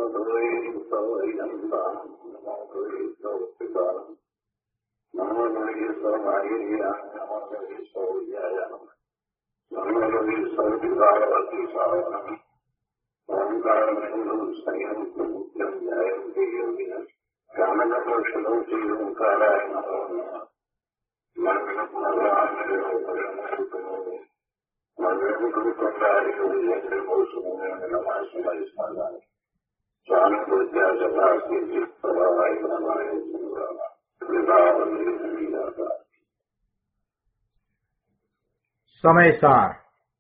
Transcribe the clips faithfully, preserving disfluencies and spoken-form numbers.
समयसार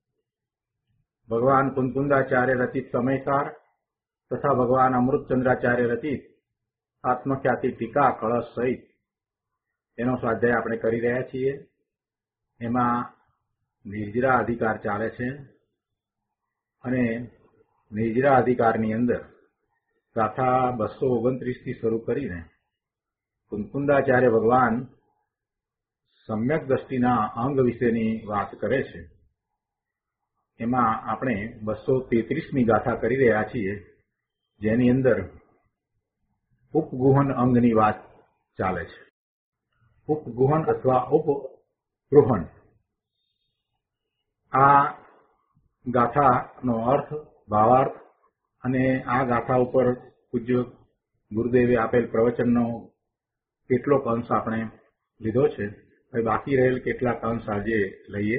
भगवान कुंकुंदाचार्य रचित समयसार तथा भगवान अमृतचंद्राचार्य रचित आत्मख्याति टीका कलश सहित એનો સ્વાધ્યાય આપણે કરી રહ્યા છીએ। એમાં નિર્જરા અધિકાર ચાલે છે અને નિર્જરા અધિકારની અંદર ગાથા બસો ઓગણત્રીસ થી શરૂ કરીને કુંકુંદાચાર્ય ભગવાન સમ્યક દ્રષ્ટિના અંગ વિશેની વાત કરે છે। એમાં આપણે બસો તેત્રીસમી ગાથા કરી રહ્યા છીએ, જેની અંદર ઉપગુહન અંગની વાત ચાલે છે। ઉપગુહન અથવા ઉપગૃહન આ ગાથાનો અર્થ, ભાવાર્થ અને આ ગાથા ઉપર પૂજ્ય ગુરુદેવે આપેલ પ્રવચનનો કેટલોક અંશ આપણે લીધો છે। હવે બાકી રહેલ કેટલાક અંશ આજે લઈએ।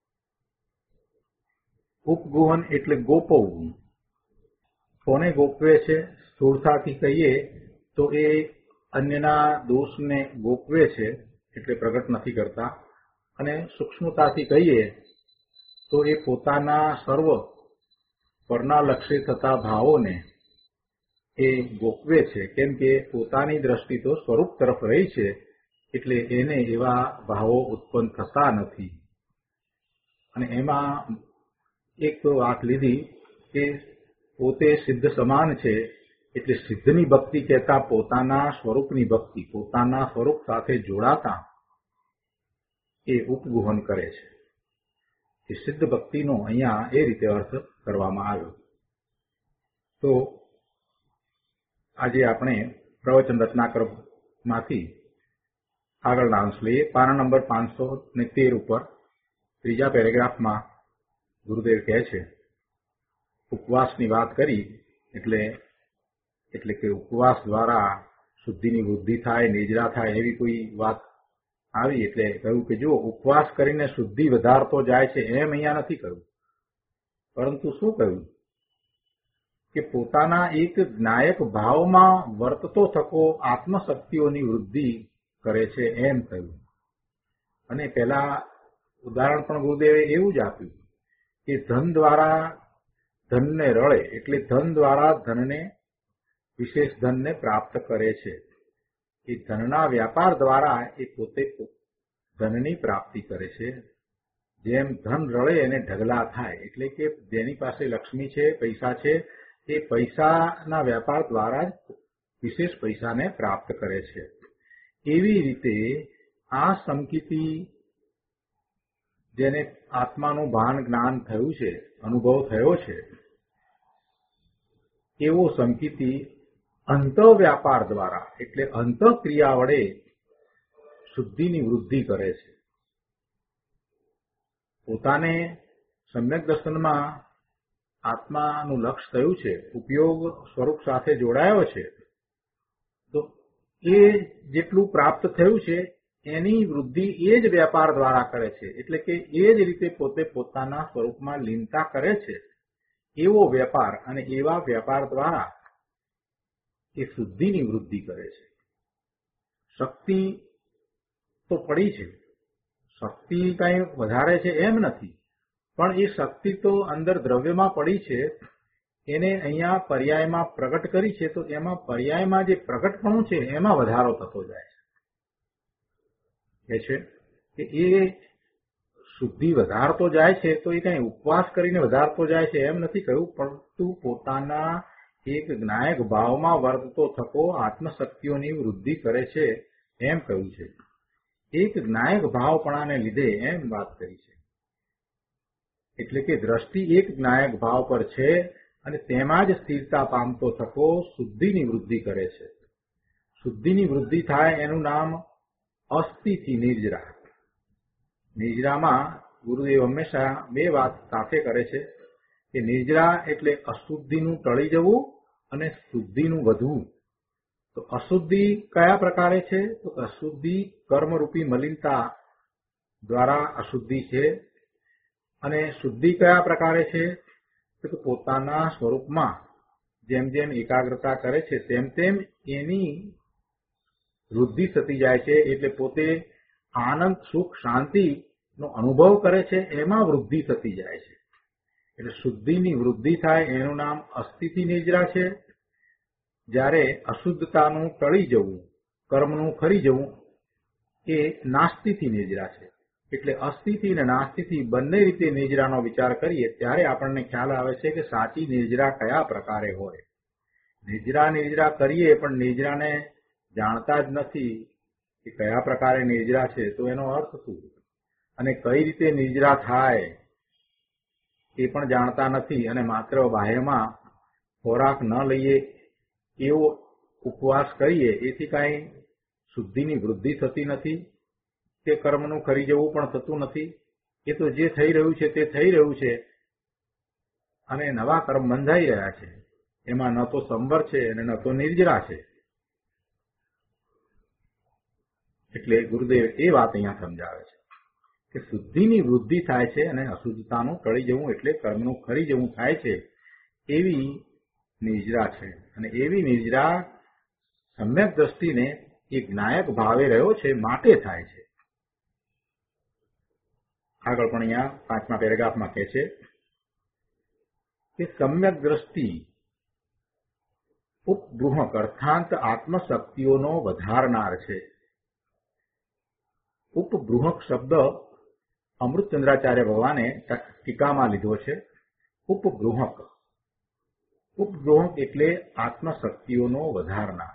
ઉપગુહન એટલે ગોપવવું। કોને ગોપવે છે? સ્થૂળતાથી કહીએ તો એ અન્યના દોષને ગોપવે છે, એટલે પ્રગટ નથી કરતા, અને સૂક્ષ્મતાથી કહીએ તો એ પોતાના સર્વ પરના લક્ષ્ય થતા ભાવોને એ ગોપવે છે, કેમ કે પોતાની દ્રષ્ટિ તો સ્વરૂપ તરફ રહી છે, એટલે એને એવા ભાવો ઉત્પન્ન થતા નથી। અને એમાં એક તો વાત લીધી કે પોતે સિદ્ધ સમાન છે, એટલે સિદ્ધની ભક્તિ કહેતા પોતાના સ્વરૂપની ભક્તિ, પોતાના સ્વરૂપ સાથે જોડાતા એ ઉપગુહન કરે છે। એ સિદ્ધ ભક્તિનો અહીંયા એ રીતે અર્થ કરવામાં આવ્યો। તો આજે આપણે પ્રવચન રત્નાકરમાંથી આગળના અંશ લઈએ। પાના નંબર પાંચસો ને તેર ઉપર ત્રીજા પેરેગ્રાફમાં ગુરુદેવ કહે છે, ઉપવાસની વાત કરી એટલે એટલે કે ઉપવાસ દ્વારા શુદ્ધિની વૃદ્ધિ થાય, નિજરા થાય, એવી કોઈ વાત આવી એટલે કહ્યું કે જો ઉપવાસ કરીને શુદ્ધિ વધારતો જાય છે એમ અહીંયા નથી કહ્યું, પરંતુ શું કહ્યું કે પોતાના એક જ્ઞાયક ભાવમાં વર્તતો થકો આત્મશક્તિઓની વૃદ્ધિ કરે છે એમ કહ્યું। અને પહેલા ઉદાહરણ પણ ગુરુદેવે એવું જ આપ્યું કે ધન દ્વારા ધનને રળે, એટલે ધન દ્વારા ધનને, વિશેષ ધનને પ્રાપ્ત કરે છે। એ ધનના વ્યાપાર દ્વારા એ પોતે ધનની પ્રાપ્તિ કરે છે। જેમ ધન રળે એને ઢગલા થાય, એટલે કે જેની પાસે લક્ષ્મી છે, પૈસા છે, એ પૈસાના વ્યાપાર દ્વારા જ વિશેષ પૈસાને પ્રાપ્ત કરે છે। એવી રીતે આ સમકિતિ, જેને આત્માનું ભાન જ્ઞાન થયું છે, અનુભવ થયો છે, એવો સમકિતિ અંતઃવ્યાપાર દ્વારા એટલે અંતઃક્રિયા વડે શુદ્ધિની વૃદ્ધિ કરે છે। પોતાને સમ્યક દર્શનમાં આત્માનું લક્ષ્ય થયું છે, ઉપયોગ સ્વરૂપ સાથે જોડાયો છે, તો એ જેટલું પ્રાપ્ત થયું છે એની વૃદ્ધિ એ જ વ્યાપાર દ્વારા કરે છે, એટલે કે એ જ રીતે પોતે પોતાના સ્વરૂપમાં લીનતા કરે છે, એવો વ્યાપાર અને એવા વ્યાપાર દ્વારા એ શુદ્ધિની વૃદ્ધિ કરે છે। શક્તિ તો પડી છે, શક્તિ કઈ વધારે છે એમ નથી, પણ એ શક્તિ તો અંદર દ્રવ્યમાં પડી છે, એને અહીંયા પર્યાયમાં પ્રગટ કરી છે, તો એમાં પર્યાયમાં જે પ્રગટપણું છે એમાં વધારો થતો જાય છે કે એ શુદ્ધિ વધારતો જાય છે, તો એ કઈ ઉપવાસ કરીને વધારતો જાય છે એમ નથી કહ્યું, પરંતુ પોતાના એક જ્ઞાયક ભાવમાં વર્તતો થકો આત્મશક્તિઓની વૃદ્ધિ કરે છે એમ કહ્યું છે। એક જ્ઞાયક ભાવપણાને લીધે એમ વાત કરી છે, એટલે કે દ્રષ્ટિ એક જ્ઞાયક ભાવ પર છે અને તેમાં જ સ્થિરતા પામતો થકો શુદ્ધિની વૃદ્ધિ કરે છે. શુદ્ધિની વૃદ્ધિ થાય એનું નામ અસ્થિથી નિર્જરા. નિર્જરામાં ગુરુદેવ હંમેશા બે વાત સાથે કરે છે કે નિર્જરા એટલે અશુદ્ધિનું ટળી જવું અને શુદ્ધિનું વધવું. તો અશુદ્ધિ કયા પ્રકારે છે? તો અશુદ્ધિ કર્મરૂપી મલિનતા દ્વારા અશુદ્ધિ છે. અને શુદ્ધિ કયા પ્રકારે છે? તો પોતાના સ્વરૂપમાં જેમ જેમ એકાગ્રતા કરે છે તેમ તેમ એની વૃદ્ધિ થતી જાય છે. એટલે પોતે આનંદ, સુખ, શાંતિનો અનુભવ કરે છે, એમાં વૃદ્ધિ થતી જાય છે. એટલે શુદ્ધિની વૃદ્ધિ થાય એનું નામ અસ્થિતિ નિર્જરા છે. જ્યારે અશુદ્ધતાનું ટળી જવું, કર્મનું ખરી જવું, એ નાસ્તિથી નિર્જરા છે. એટલે અસ્થિતિ અને નાસ્તિથી બંને રીતે નિર્જરાનો વિચાર કરીએ ત્યારે આપણને ખ્યાલ આવે છે કે સાચી નિર્જરા કયા પ્રકારે હોય. નિર્જરા નિર્જરા કરીએ પણ નિર્જરાને જાણતા જ નથી કે કયા પ્રકારે નિર્જરા છે, તો એનો અર્થ શું? અને કઈ રીતે નિર્જરા થાય એ પણ જાણતા નથી અને માત્ર બાહ્યમાં ખોરાક ન લઈએ એવો ઉપવાસ કરીએ એથી કાંઈ શુદ્ધિની વૃદ્ધિ થતી નથી કે કર્મનું ખરી જવું પણ થતું નથી. એ તો જે થઈ રહ્યું છે તે થઈ રહ્યું છે અને નવા કર્મ બંધાઈ રહ્યા છે. એમાં ન તો સંવર છે અને ન તો નિર્જરા છે. એટલે ગુરુદેવ એ વાત અહીંયા સમજાવે છે કે શુદ્ધિની વૃદ્ધિ થાય છે અને અશુદ્ધતાનું ટળી જવું એટલે કર્મનું ખરી જવું થાય છે. એવી નિર્જરા છે અને એવી નિર્જરા સમ્યક દ્રષ્ટિને એક નાયક ભાવે રહ્યો છે માટે થાય છે. આગળ પણ અહીંયા પાંચમા પેરેગ્રાફમાં કહે છે કે સમ્યક દ્રષ્ટિ ઉપબૃહક અર્થાંત આત્મશક્તિઓનો વધારનાર છે. ઉપબૃહક શબ્દ અમૃતચંદ્રાચાર્ય ભગવાને ટીકામાં લીધો છે. ઉપબૃહક ઉપબૃહક એટલે આત્મશક્તિઓનો વધારનાર.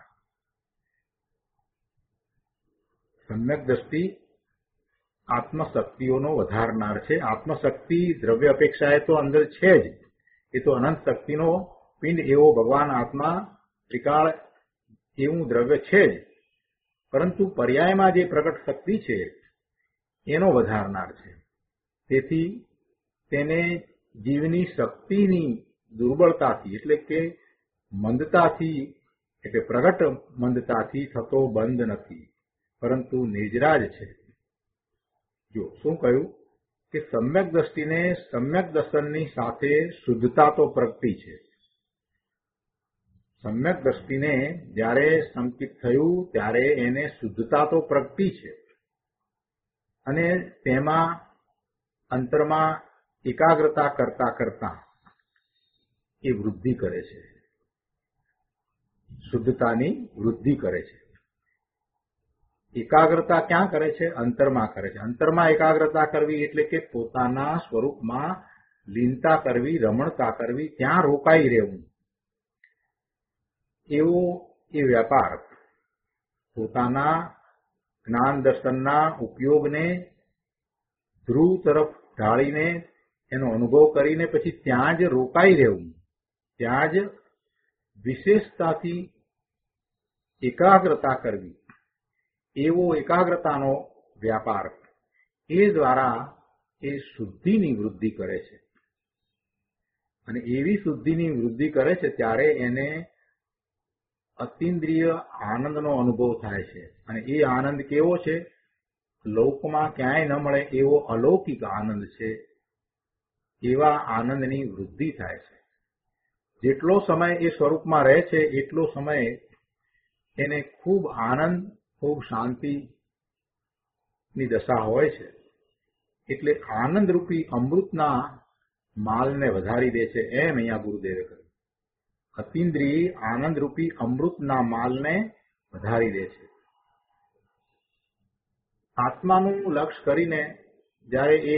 સમ્યક દ્રષ્ટિ આત્મશક્તિઓનો વધારનાર છે. આત્મશક્તિ દ્રવ્ય અપેક્ષાએ તો અંદર છે જ. એ તો અનંત શક્તિનો પિંડ એવો ભગવાન આત્મા ત્રિકાળ એવું દ્રવ્ય છે જ. પરંતુ પર્યાયમાં જે પ્રગટ શક્તિ છે એનો વધારનાર છે. તેથી તેને જીવની શક્તિની દુર્બળતાથી એટલે કે મંદતાથી એટલે પ્રગટ મંદતાથી થતો બંધ નથી, પરંતુ નિર્જરા જ છે. જો શું કહ્યું કે સમ્યક દ્રષ્ટિને સમ્યક દર્શનની સાથે શુદ્ધતા તો પ્રગટી છે. સમ્યક દ્રષ્ટિને જ્યારે સંકિત થયું ત્યારે એને શુદ્ધતા તો પ્રગટી છે અને તેમાં અંતરમાં એકાગ્રતા કરતા કરતા એ વૃદ્ધિ કરે છે, શુદ્ધતાની વૃદ્ધિ કરે છે. એકાગ્રતા ક્યાં કરે છે? અંતરમાં કરે છે. અંતરમાં એકાગ્રતા કરવી એટલે કે પોતાના સ્વરૂપમાં લીનતા કરવી, રમણતા કરવી, ત્યાં રોકાઈ રહેવું. એવો એ વ્યાપાર પોતાના જ્ઞાન દર્શનના ઉપયોગને ધ્રુવ તરફ ઢાળીને એનો અનુભવ કરીને પછી ત્યાં જ રોકાઈ રહેવું, ત્યાં જ વિશેષતાથી એકાગ્રતા કરવી, એવો એકાગ્રતાનો વ્યાપાર એ દ્વારા એ શુદ્ધિની વૃદ્ધિ કરે છે. અને એવી શુદ્ધિની વૃદ્ધિ કરે છે ત્યારે એને અતિન્દ્રિય આનંદનો અનુભવ થાય છે. અને એ આનંદ કેવો છે? લોકમાં ક્યાંય ન મળે એવો અલૌકિક આનંદ છે. એવા આનંદની વૃદ્ધિ થાય છે. જેટલો સમય એ સ્વરૂપમાં રહે છે એટલો સમય એને ખૂબ આનંદ, ખૂબ શાંતિની દશા હોય છે. એટલે આનંદરૂપી અમૃતના માલને વધારી દે છે, એમ અહીંયા ગુરુદેવે કહ્યું. અતિન્દ્રિય આનંદરૂપી અમૃતના માલને વધારી દે છે. આત્માનું લક્ષ્ય કરીને જ્યારે એ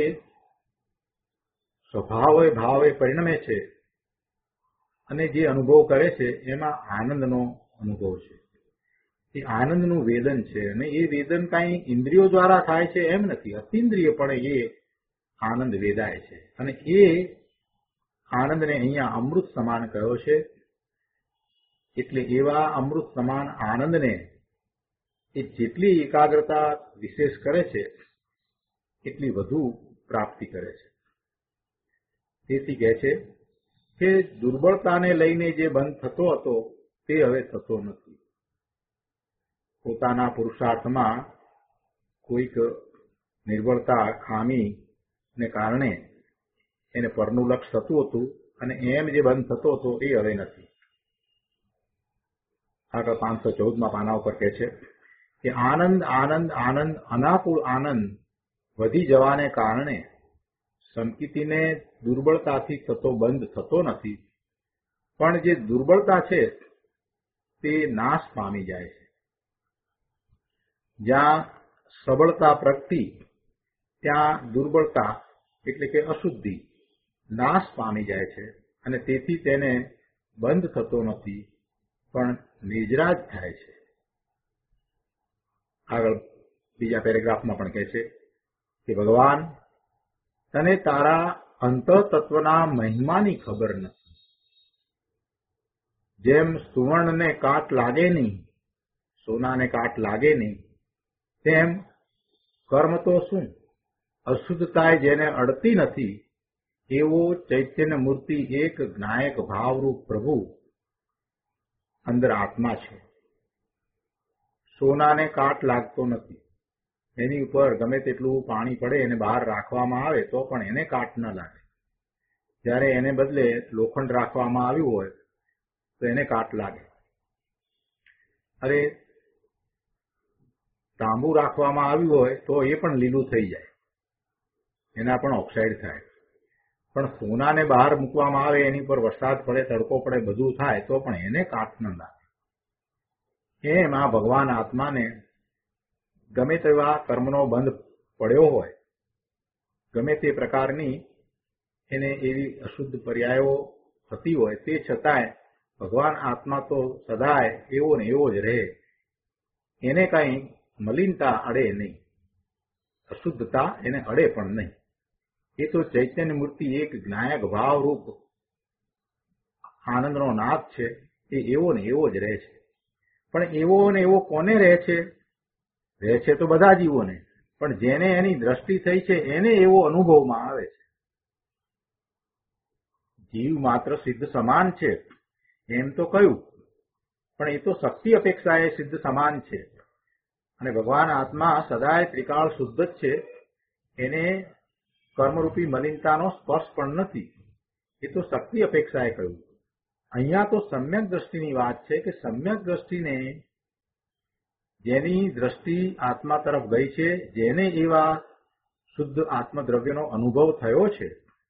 સ્વભાવે ભાવે પરિણમે છે અને જે અનુભવ કરે છે એમાં આનંદનો અનુભવ છે. એ આનંદનું વેદન છે અને એ વેદન કાંઈ ઇન્દ્રિયો દ્વારા થાય છે એમ નથી. અતિન્દ્રિય પણ એ આનંદ વેદાય છે અને એ આનંદને અહીંયા અમૃત સમાન કહ્યો છે. એટલે એવા અમૃત સમાન આનંદને એ જેટલી એકાગ્રતા વિશેષ કરે છે એટલી વધુ પ્રાપ્તિ કરે છે. તેથી કહે છે કે દુર્બળતાને લઈને જે બંધ થતો હતો તે હવે થતો નથી. પોતાના પુરુષાર્થમાં કોઈક નિર્બળતા ખામીને કારણે એને પરનું લક્ષ્ય થતું હતું અને એમ જે બંધ થતો હતો એ હવે નથી. આગળ પાંચસો ચૌદમાં પાના ઉપર કહે છે કે આનંદ આનંદ આનંદ અનાકુળ આનંદ વધી જવાને કારણે સંકિતિને દુર્બળતાથી થતો બંધ થતો નથી, પણ જે દુર્બળતા છે તે નાશ પામી જાય છે. જ્યાં સબળતા પ્રગટી ત્યાં દુર્બળતા એટલે કે અશુદ્ધિ નાશ પામી જાય છે અને તેથી તેને બંધ થતો નથી પણ નિજરાજ થાય છે. આગળ બીજા પેરેગ્રાફમાં પણ કહે છે કે ભગવાન તને તારા અંતઃતત્વના મહિમાની ખબર નથી. જેમ સુવર્ણને કાટ લાગે નહીં, સોનાને કાટ લાગે નહીં, તેમ કર્મ તો શું અશુદ્ધતાએ જેને અડતી નથી એવો ચૈતન્ય મૂર્તિ એક જ્ઞાયક ભાવરૂપ પ્રભુ અંદર આત્મા છે. સોનાને કાટ લાગતો નથી, એની ઉપર ગમે તેટલું પાણી પડે એને બહાર રાખવામાં આવે તો પણ એને કાટ ન લાગે. જ્યારે એને બદલે લોખંડ રાખવામાં આવ્યું હોય તો એને કાટ લાગે. અરે તાંબુ રાખવામાં આવ્યું હોય તો એ પણ લીલું થઈ જાય, એના પણ ઓક્સાઇડ થાય. પણ સોનાને બહાર મૂકવામાં આવે, એની પર વરસાદ પડે, તડકો પડે, બધું થાય તો પણ એને કાટ ન લાગે. એમ આ ભગવાન આત્માને ગમે તેવા કર્મનો બંધ પડ્યો હોય, ગમે તે પ્રકારની એને એવી અશુદ્ધ પર્યાયો થતી હોય, તે છતાંય ભગવાન આત્મા તો સદાય એવો ને એવો જ રહે. એને કઈ મલિનતા અડે નહીં, અશુદ્ધતા એને અડે પણ નહીં. એ તો ચૈતન્ય મૂર્તિ એક જ્ઞાયક ભાવરૂપ આનંદનો નાદ છે, એ એવો ને એવો જ રહે છે. પણ એવો ને એવો કોને રહે છે? રહે છે તો બધા જીવોને, પણ જેને એની દ્રષ્ટિ થઈ છે એને એવો અનુભવમાં આવે છે. જીવ માત્ર સિદ્ધ સમાન છે એમ તો કહ્યું, પણ એ તો શક્તિ અપેક્ષાએ સિદ્ધ સમાન છે. અને ભગવાન આત્મા સદાય ત્રિકાળ શુદ્ધ જ છે, એને કર્મરૂપી મલિનતાનો સ્પર્શ પણ નથી. એ તો શક્તિ અપેક્ષાએ કહ્યું. અહીંયા તો સમ્યક દ્રષ્ટિની વાત છે કે સમ્યક દ્રષ્ટિને જેની દ્રષ્ટિ આત્મા તરફ ગઈ છે, જેને એવા શુદ્ધ આત્મદ્રવ્યનો અનુભવ થયો છે,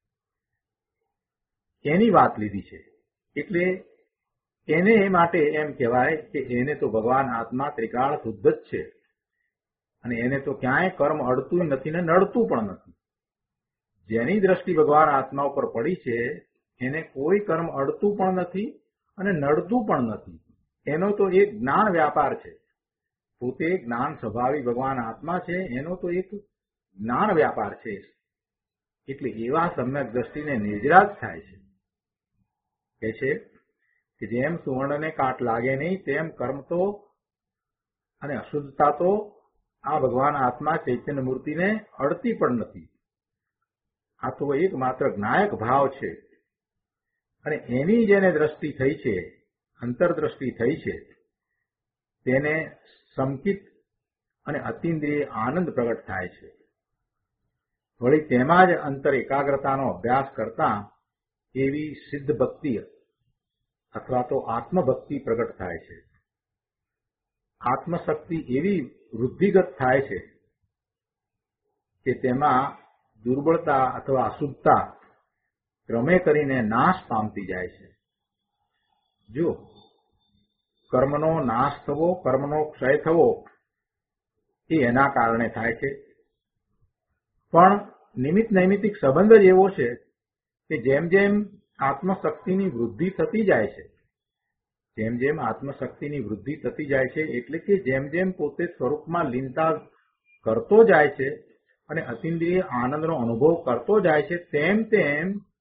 એની વાત લીધી છે. એટલે એને એ માટે એમ કહેવાય કે એને તો ભગવાન આત્મા ત્રિકાળ શુદ્ધ જ છે અને એને તો ક્યાંય કર્મ અડતું નથી ને નડતું પણ નથી. જેની દ્રષ્ટિ ભગવાન આત્મા ઉપર પડી છે એને કોઈ કર્મ અડતું પણ નથી અને નડતું પણ નથી. એનો તો એક જ્ઞાન વ્યાપાર છે. પોતે જ્ઞાન સ્વભાવી ભગવાન આત્મા છે, એનો તો એક જ્ઞાન વ્યાપાર છે. એટલે એવા સમ્યક દ્રષ્ટિને નિર્જરાજ થાય છે. કે છે કે જેમ સુવર્ણને કાટ લાગે નહીં તેમ કર્મ તો અને અશુદ્ધતા તો આ ભગવાન આત્મા ચૈતન્ય મૂર્તિને અડતી પણ નથી. આ તો એક માત્ર જ્ઞાયક ભાવ છે અને એની જેને દ્રષ્ટિ થઈ છે, અંતરદ્રષ્ટિ થઈ છે, તેને સંકિત અને અતિન્દ્રિય આનંદ પ્રગટ થાય છે. વળી તેમાં જ અંતર એકાગ્રતાનો અભ્યાસ કરતા એવી સિદ્ધ ભક્તિ અથવા તો આત્મભક્તિ પ્રગટ થાય છે. આત્મશક્તિ એવી વૃદ્ધિગત થાય છે કે તેમાં દુર્બળતા અથવા અશુદ્ધતા ક્રમે કરીને નાશ પામતી જાય છે. જો કર્મનો નાશ થવો, કર્મનો ક્ષય થવો એ એના કારણે થાય છે, પણ નિમિત્ત નૈમિત્તિક સંબંધ જ એવો છે કે જેમ જેમ આત્મશક્તિની વૃદ્ધિ થતી જાય છે, જેમ જેમ આત્મશક્તિની વૃદ્ધિ થતી જાય છે એટલે કે જેમ જેમ પોતે સ્વરૂપમાં લીનતા કરતો જાય છે અને અતિન્દ્રિય આનંદનો અનુભવ કરતો જાય છે, તેમ તેમ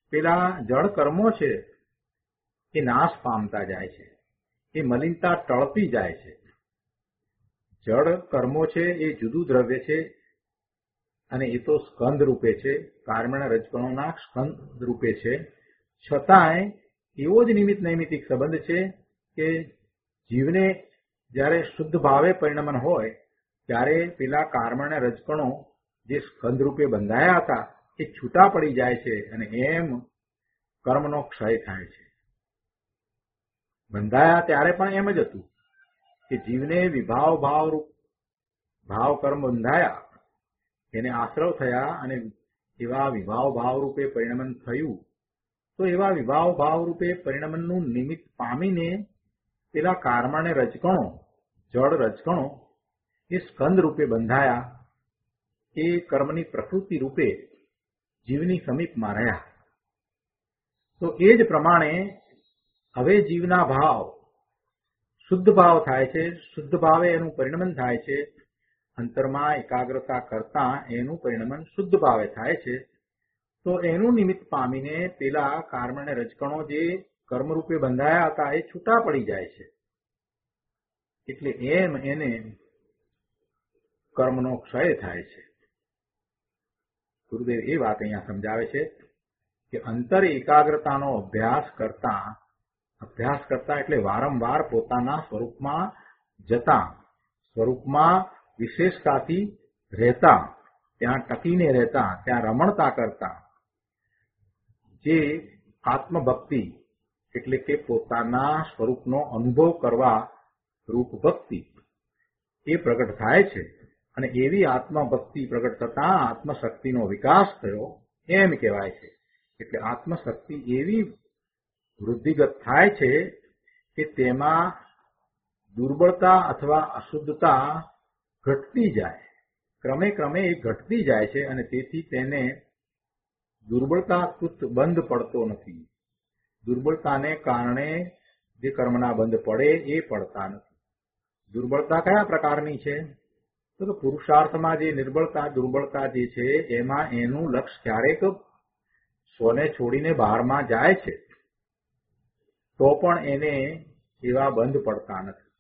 પેલા જળ કર્મો છે એ નાશ પામતા જાય છે, એ મલિનતા ટળતી જાય છે. જળ કર્મો છે એ જુદું દ્રવ્ય છે અને એ તો સ્કંદ રૂપે છે, કાર્મણ રજકણોના સ્કંદ રૂપે છે. છતાંય એવો જ નિમિત્ત નૈમિતિક સંબંધ છે કે જીવને જ્યારે શુદ્ધ ભાવે પરિણમન હોય ત્યારે પેલા કાર્મણ રજકણો જે સ્કંદ રૂપે બંધાયા હતા એ છૂટા પડી જાય છે અને એમ કર્મનો ક્ષય થાય છે. બંધાયા ત્યારે પણ એમ જ હતું કે જીવને વિભાવ ભાવ રૂપ ભાવ કર્મ બંધાયા, એને આશ્રવ થયા અને એવા વિભાવ ભાવ રૂપે પરિણમન થયું. તો એવા વિભાવ ભાવ રૂપે પરિણમનનું નિમિત્ત પામીને પેલા કાર્મણ રજકણો, જળ રજકણો એ સ્કંદ રૂપે બંધાયા, એ કર્મની પ્રકૃતિ રૂપે જીવની સમીપમાં રહ્યા. તો એ જ પ્રમાણે હવે જીવના ભાવ શુદ્ધ ભાવ થાય છે, શુદ્ધ ભાવે એનું પરિણમન થાય છે, અંતરમાં એકાગ્રતા કરતા એનું પરિણમન શુદ્ધ ભાવે થાય છે. તો એનું નિમિત્ત પામીને પેલા કાર્મણ રજકણો જે કર્મરૂપે બંધાયા હતા એ છૂટા પડી જાય છે. એટલે એમ એને કર્મનો ક્ષય થાય છે. ગુરુદેવ એ વાત અહીંયા સમજાવે છે કે અંતર એકાગ્રતાનો અભ્યાસ કરતા અભ્યાસ કરતા એટલે વારંવાર પોતાના સ્વરૂપમાં જતા, સ્વરૂપમાં વિશેષતાથી રહેતા, ત્યાં ટકીને રહેતા, ત્યાં રમણતા કરતા જે આત્મભક્તિ એટલે કે પોતાના સ્વરૂપનો અનુભવ કરવા રૂપ ભક્તિ એ પ્રગટ થાય છે. અને એવી આત્મભક્તિ પ્રગટ થતા આત્મશક્તિનો વિકાસ થયો એમ કહેવાય છે. એટલે આત્મશક્તિ એવી વૃદ્ધિગત થાય છે કે તેમાં દુર્બળતા અથવા અશુદ્ધતા ઘટતી જાય, ક્રમે ક્રમે એ ઘટતી જાય છે અને તેથી તેને દુર્બળતાકૃત બંધ પડતો નથી. દુર્બળતાને કારણે જે કર્મના બંધ પડે એ પડતા નથી. દુર્બળતા કયા પ્રકારની છે? તો કે પુરુષાર્થમાં જે નિર્બળતા દુર્બળતા જે છે એમાં એનું લક્ષ્ય ક્યારેક સ્વને છોડીને બહારમાં જાય છે તો પણ એને એવા બંધ પડતા નથી.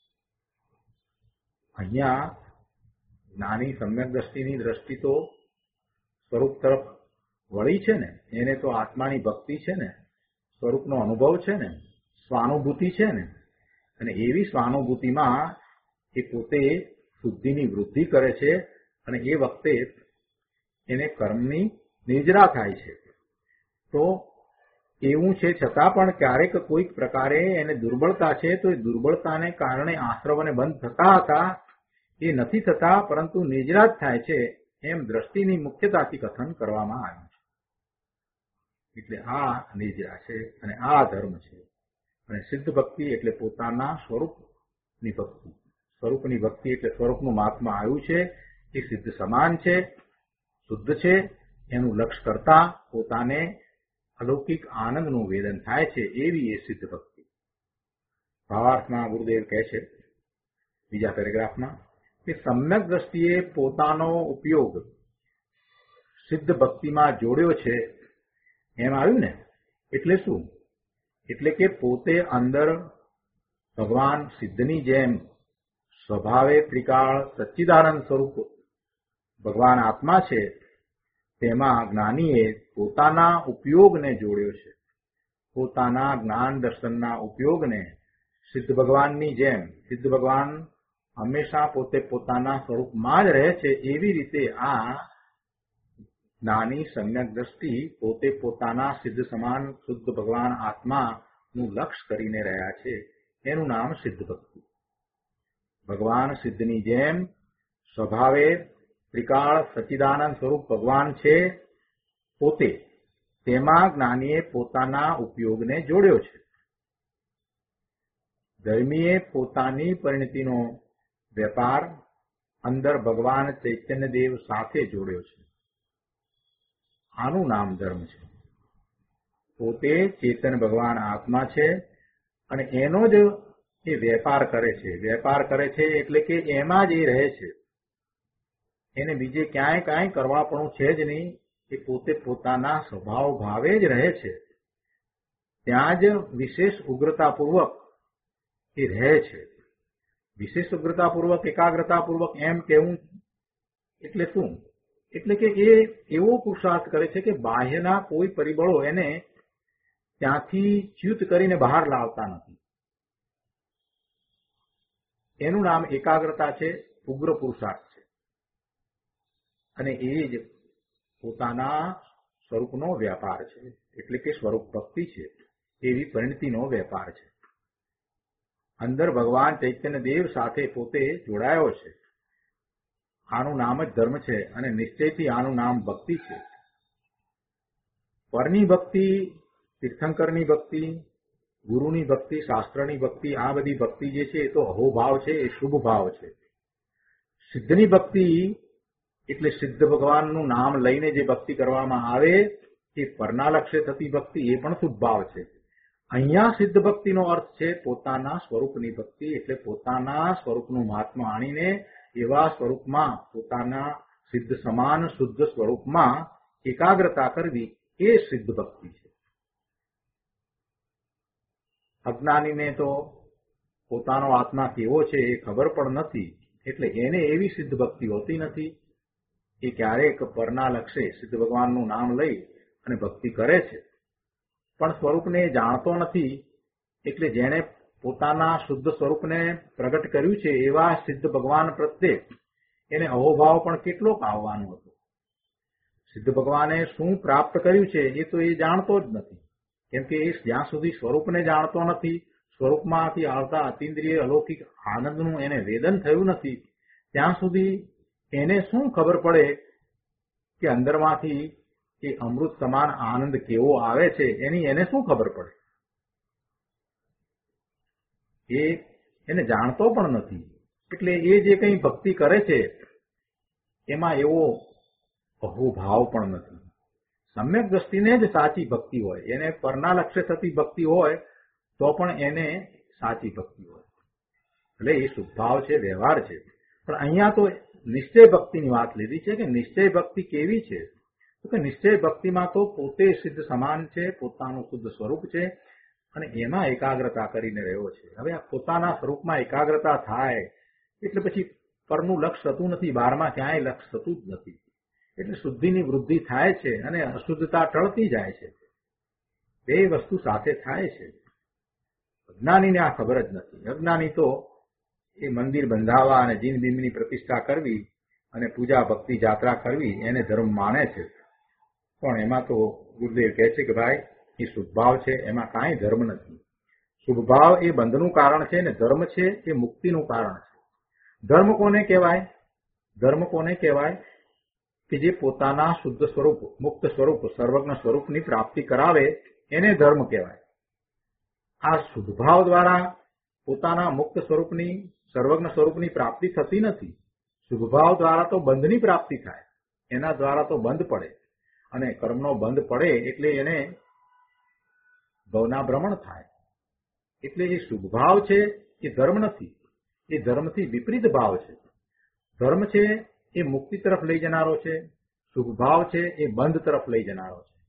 અહીંયા જ્ઞાની સમ્યક દ્રષ્ટિની દ્રષ્ટિ તો સ્વરૂપ તરફ વળી છે ને, એને તો આત્માની ભક્તિ છે ને, સ્વરૂપનો અનુભવ છે ને, સ્વાનુભૂતિ છે ને, અને એવી સ્વાનુભૂતિમાં એ પોતે શુદ્ધિની વૃદ્ધિ કરે છે અને એ વખતે એને કર્મની નિજરા થાય છે. તો એવું છે છતાં પણ ક્યારેક કોઈક પ્રકારે એને દુર્બળતા છે તો એ દુર્બળતાને કારણે આશ્રવને બંધ થતા હતા એ નથી થતા, પરંતુ નિજરા જ થાય છે એમ દ્રષ્ટિની મુખ્યતાથી કથન કરવામાં આવ્યું છે. એટલે આ નિજરા છે અને આ ધર્મ છે. અને સિદ્ધ ભક્તિ એટલે પોતાના સ્વરૂપની ભક્તિ. સ્વરૂપની ભક્તિ એટલે સ્વરૂપનું મહાત્મા આવ્યું છે એ સિદ્ધ સમાન છે, શુદ્ધ છે. એનું લક્ષ્ય કરતા પોતાને અલૌકિક આનંદનું વેદન થાય છે એવી એ સિદ્ધ ભક્તિ. ભાવાર્થમાં ગુરુદેવ કહે છે બીજા પેરેગ્રાફમાં કે સમ્યક દ્રષ્ટિએ પોતાનો ઉપયોગ સિદ્ધ ભક્તિમાં જોડ્યો છે એમ આવ્યું ને. એટલે શું? એટલે કે પોતે અંદર ભગવાન સિદ્ધની જેમ સ્વભાવે ત્રિકાળ સચ્ચિદાનંદ સ્વરૂપ ભગવાન આત્મા છે, તેમાં જ્ઞાનીએ પોતાના ઉપયોગને જોડ્યો છે. પોતાના જ્ઞાન દર્શનના ઉપયોગને સિદ્ધ ભગવાનની જેમ, સિદ્ધ ભગવાન હંમેશા પોતે પોતાના સ્વરૂપમાં જ રહે છે એવી રીતે આ જ્ઞાની સમ્યક દ્રષ્ટિ પોતે પોતાના સિદ્ધ સમાન શુદ્ધ ભગવાન આત્માનું લક્ષ્ય કરીને રહ્યા છે. એનું નામ સિદ્ધ ભક્તિ. ભગવાન સિદ્ધની જેમ સ્વભાવે ત્રિકાળ સચ્ચિદાનંદ સ્વરૂપ ભગવાન છે પોતે, તેમાં જ્ઞાનીએ પોતાના ઉપયોગને જોડ્યો છે. ધર્મીએ પોતાની પરિણતિનો વેપાર અંદર ભગવાન ચૈતન્યદેવ સાથે જોડ્યો છે. આનું નામ ધર્મ છે. પોતે ચેતન ભગવાન આત્મા છે અને એનો જ એ વેપાર કરે છે. વેપાર કરે છે એટલે કે એમાં જ એ રહે છે. એને બીજે ક્યાંય કાંઈ કરવા પણ છે જ નહીં. એ પોતે પોતાના સ્વભાવ ભાવે જ રહે છે, ત્યાં જ વિશેષ ઉગ્રતાપૂર્વક એ રહે છે. વિશેષ ઉગ્રતાપૂર્વક, એકાગ્રતાપૂર્વક એમ કહેવું એટલે શું? એટલે કે એ એવો પુરુષાર્થ કરે છે કે બાહ્યના કોઈ પરિબળો એને ત્યાંથી ચ્યુત કરીને બહાર લાવતા નથી. એનું નામ એકાગ્રતા છે, ઉગ્ર પુરુષાર્થ છે. અને એ જ પોતાના સ્વરૂપનો વ્યાપાર છે, એટલે કે સ્વરૂપ ભક્તિ છે, એવી પરિણતિનો વેપાર છે. અંદર ભગવાન ચૈતન્ય દેવ સાથે પોતે જોડાયો છે. આનું નામ જ ધર્મ છે અને નિશ્ચયથી આનું નામ ભક્તિ છે. પરની ભક્તિ, તીર્થંકરની ભક્તિ, ગુરુની ભક્તિ, શાસ્ત્રની ભક્તિ, આ બધી ભક્તિ જે છે એ તો અહોભાવ છે, એ શુભ ભાવ છે. સિદ્ધની ભક્તિ એટલે સિદ્ધ ભગવાનનું નામ લઈને જે ભક્તિ કરવામાં આવે એ પરના લક્ષ્ય થતી ભક્તિ, એ પણ શુભ ભાવ છે. અહીંયા સિદ્ધ ભક્તિનો અર્થ છે પોતાના સ્વરૂપની ભક્તિ, એટલે પોતાના સ્વરૂપનું મહાત્મા આણીને એવા સ્વરૂપમાં, પોતાના સિદ્ધ સમાન શુદ્ધ સ્વરૂપમાં એકાગ્રતા કરવી, એ સિદ્ધ ભક્તિ છે. અજ્ઞાનીને તો પોતાનો આત્મા કેવો છે એ ખબર પણ નથી, એટલે એને એવી સિદ્ધ ભક્તિ હોતી નથી. એ ક્યારેક પરના લક્ષ્ય સિદ્ધ ભગવાનનું નામ લઈ અને ભક્તિ કરે છે, પણ સ્વરૂપને જાણતો નથી. એટલે જેણે પોતાના શુદ્ધ સ્વરૂપને પ્રગટ કર્યું છે એવા સિદ્ધ ભગવાન પ્રત્યે એને અહોભાવ પણ કેટલોક આવવાનો હતો. સિદ્ધ ભગવાને શું પ્રાપ્ત કર્યું છે એ તો એ જાણતો જ નથી, કેમ કે એ જ્યાં સુધી સ્વરૂપને જાણતો નથી, સ્વરૂપમાંથી આવતા અતિન્દ્રિય અલૌકિક આનંદનું એને વેદન થયું નથી, ત્યાં સુધી એને શું ખબર પડે કે અંદરમાંથી એ અમૃત સમાન આનંદ કેવો આવે છે, એની એને શું ખબર પડે? એ એને જાણતો પણ નથી. એટલે એ જે કંઈ ભક્તિ કરે છે એમાં એવો અહોભાવ પણ નથી. સમ્યક દ્રષ્ટિને જ સાચી ભક્તિ હોય, એને પરના લક્ષ્ય થતી ભક્તિ હોય તો પણ એને સાચી ભક્તિ હોય. એટલે એ શુદ્ધાવ છે, વ્યવહાર છે. પણ અહીંયા તો નિશ્ચય ભક્તિની વાત લીધી છે કે નિશ્ચય ભક્તિ કેવી છે? તો કે નિશ્ચય ભક્તિમાં તો પોતે સિદ્ધ સમાન છે, પોતાનું શુદ્ધ સ્વરૂપ છે અને એમાં એકાગ્રતા કરીને રહ્યો છે. હવે આ પોતાના સ્વરૂપમાં એકાગ્રતા થાય એટલે પછી પરનું લક્ષ્ય થતું નથી, બહારમાં ક્યાંય લક્ષ્ય થતું જ નથી. એટલે શુદ્ધિની વૃદ્ધિ થાય છે અને અશુદ્ધતા ટળતી જાય છે. બે વસ્તુ સાથે થાય છે. અજ્ઞાનીને આ ખબર જ નથી. અજ્ઞાની તો એ મંદિર બંધાવવા અને જીન બિંબની પ્રતિષ્ઠા કરવી અને પૂજા ભક્તિ જાત્રા કરવી એને ધર્મ માને છે. પણ એમાં તો ગુરુદેવ કહે છે કે ભાઈ એ શુભભાવ છે, એમાં કાંઈ ધર્મ નથી. શુભભાવ એ બંધનું કારણ છે ને ધર્મ છે એ મુક્તિનું કારણ છે. ધર્મ કોને કહેવાય? ધર્મ કોને કહેવાય? કે જે પોતાના શુદ્ધ સ્વરૂપ, મુક્ત સ્વરૂપ, સર્વજ્ઞ સ્વરૂપની પ્રાપ્તિ કરાવે એને ધર્મ કહેવાય. આ શુદ્ધભાવ દ્વારા પોતાના મુક્ત સ્વરૂપની, સર્વજ્ઞ સ્વરૂપની પ્રાપ્તિ થતી નથી. શુભભાવ દ્વારા તો બંધની પ્રાપ્તિ થાય, એના દ્વારા તો બંધ પડે અને કર્મનો બંધ પડે એટલે એને ભવના ભ્રમણ થાય. એટલે એ શુભભાવ છે એ ધર્મ નથી, એ ધર્મથી વિપરીત ભાવ છે. ધર્મ છે એ મુક્તિ તરફ લઈ જનારો છે, શુભભાવ છે એ બંધ તરફ લઈ જનારો છે.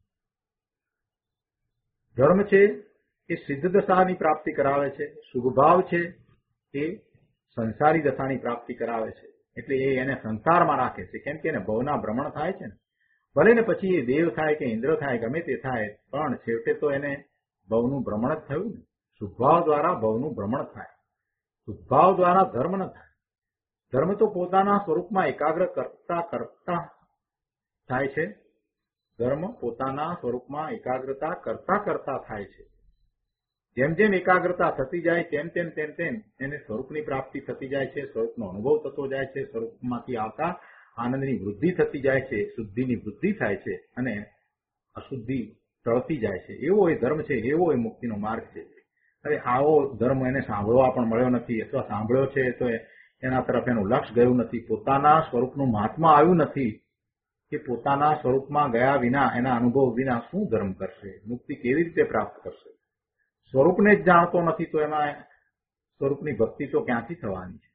ધર્મ છે એ સિદ્ધ દશાની પ્રાપ્તિ કરાવે છે, શુભભાવ છે એ સંસારી દશાની પ્રાપ્તિ કરાવે છે. એટલે એ એને સંસારમાં રાખે છે, કેમ કે એને ભવના ભ્રમણ થાય છે ને. ભલે ને પછી એ દેવ થાય કે ઇન્દ્ર થાય, ગમે તે થાય, પણ છેવટે તો એને ભવનું ભ્રમણ જ થયું ને. શુભભાવ દ્વારા ભવનું ભ્રમણ થાય, શુભભાવ દ્વારા ધર્મ ન થાય. ધર્મ તો પોતાના સ્વરૂપમાં એકાગ્ર કરતા કરતા થાય છે. ધર્મ પોતાના સ્વરૂપમાં એકાગ્રતા કરતા કરતા થાય છે. જેમ જેમ એકાગ્રતા થતી જાય તેમ તેમ તેમ તેમ એને સ્વરૂપની પ્રાપ્તિ થતી જાય છે, સ્વરૂપનો અનુભવ થતો જાય છે, સ્વરૂપમાંથી આવતા આનંદની વૃદ્ધિ થતી જાય છે, શુદ્ધિની વૃદ્ધિ થાય છે અને અશુદ્ધિ ટળતી જાય છે. એવો એ ધર્મ છે, એવો એ મુક્તિનો માર્ગ છે. હવે આવો ધર્મ એને સાંભળવા પણ મળ્યો નથી, અથવા સાંભળ્યો છે તો એના તરફ એનું લક્ષ ગયું નથી, પોતાના સ્વરૂપનું મહાત્મા આવ્યું નથી. કે પોતાના સ્વરૂપમાં ગયા વિના, એના અનુભવ વિના શું ધર્મ કરશે? મુક્તિ કેવી રીતે પ્રાપ્ત કરશે? સ્વરૂપને જ જાણતો નથી તો એમાં સ્વરૂપની ભક્તિ તો ક્યાંથી થવાની છે?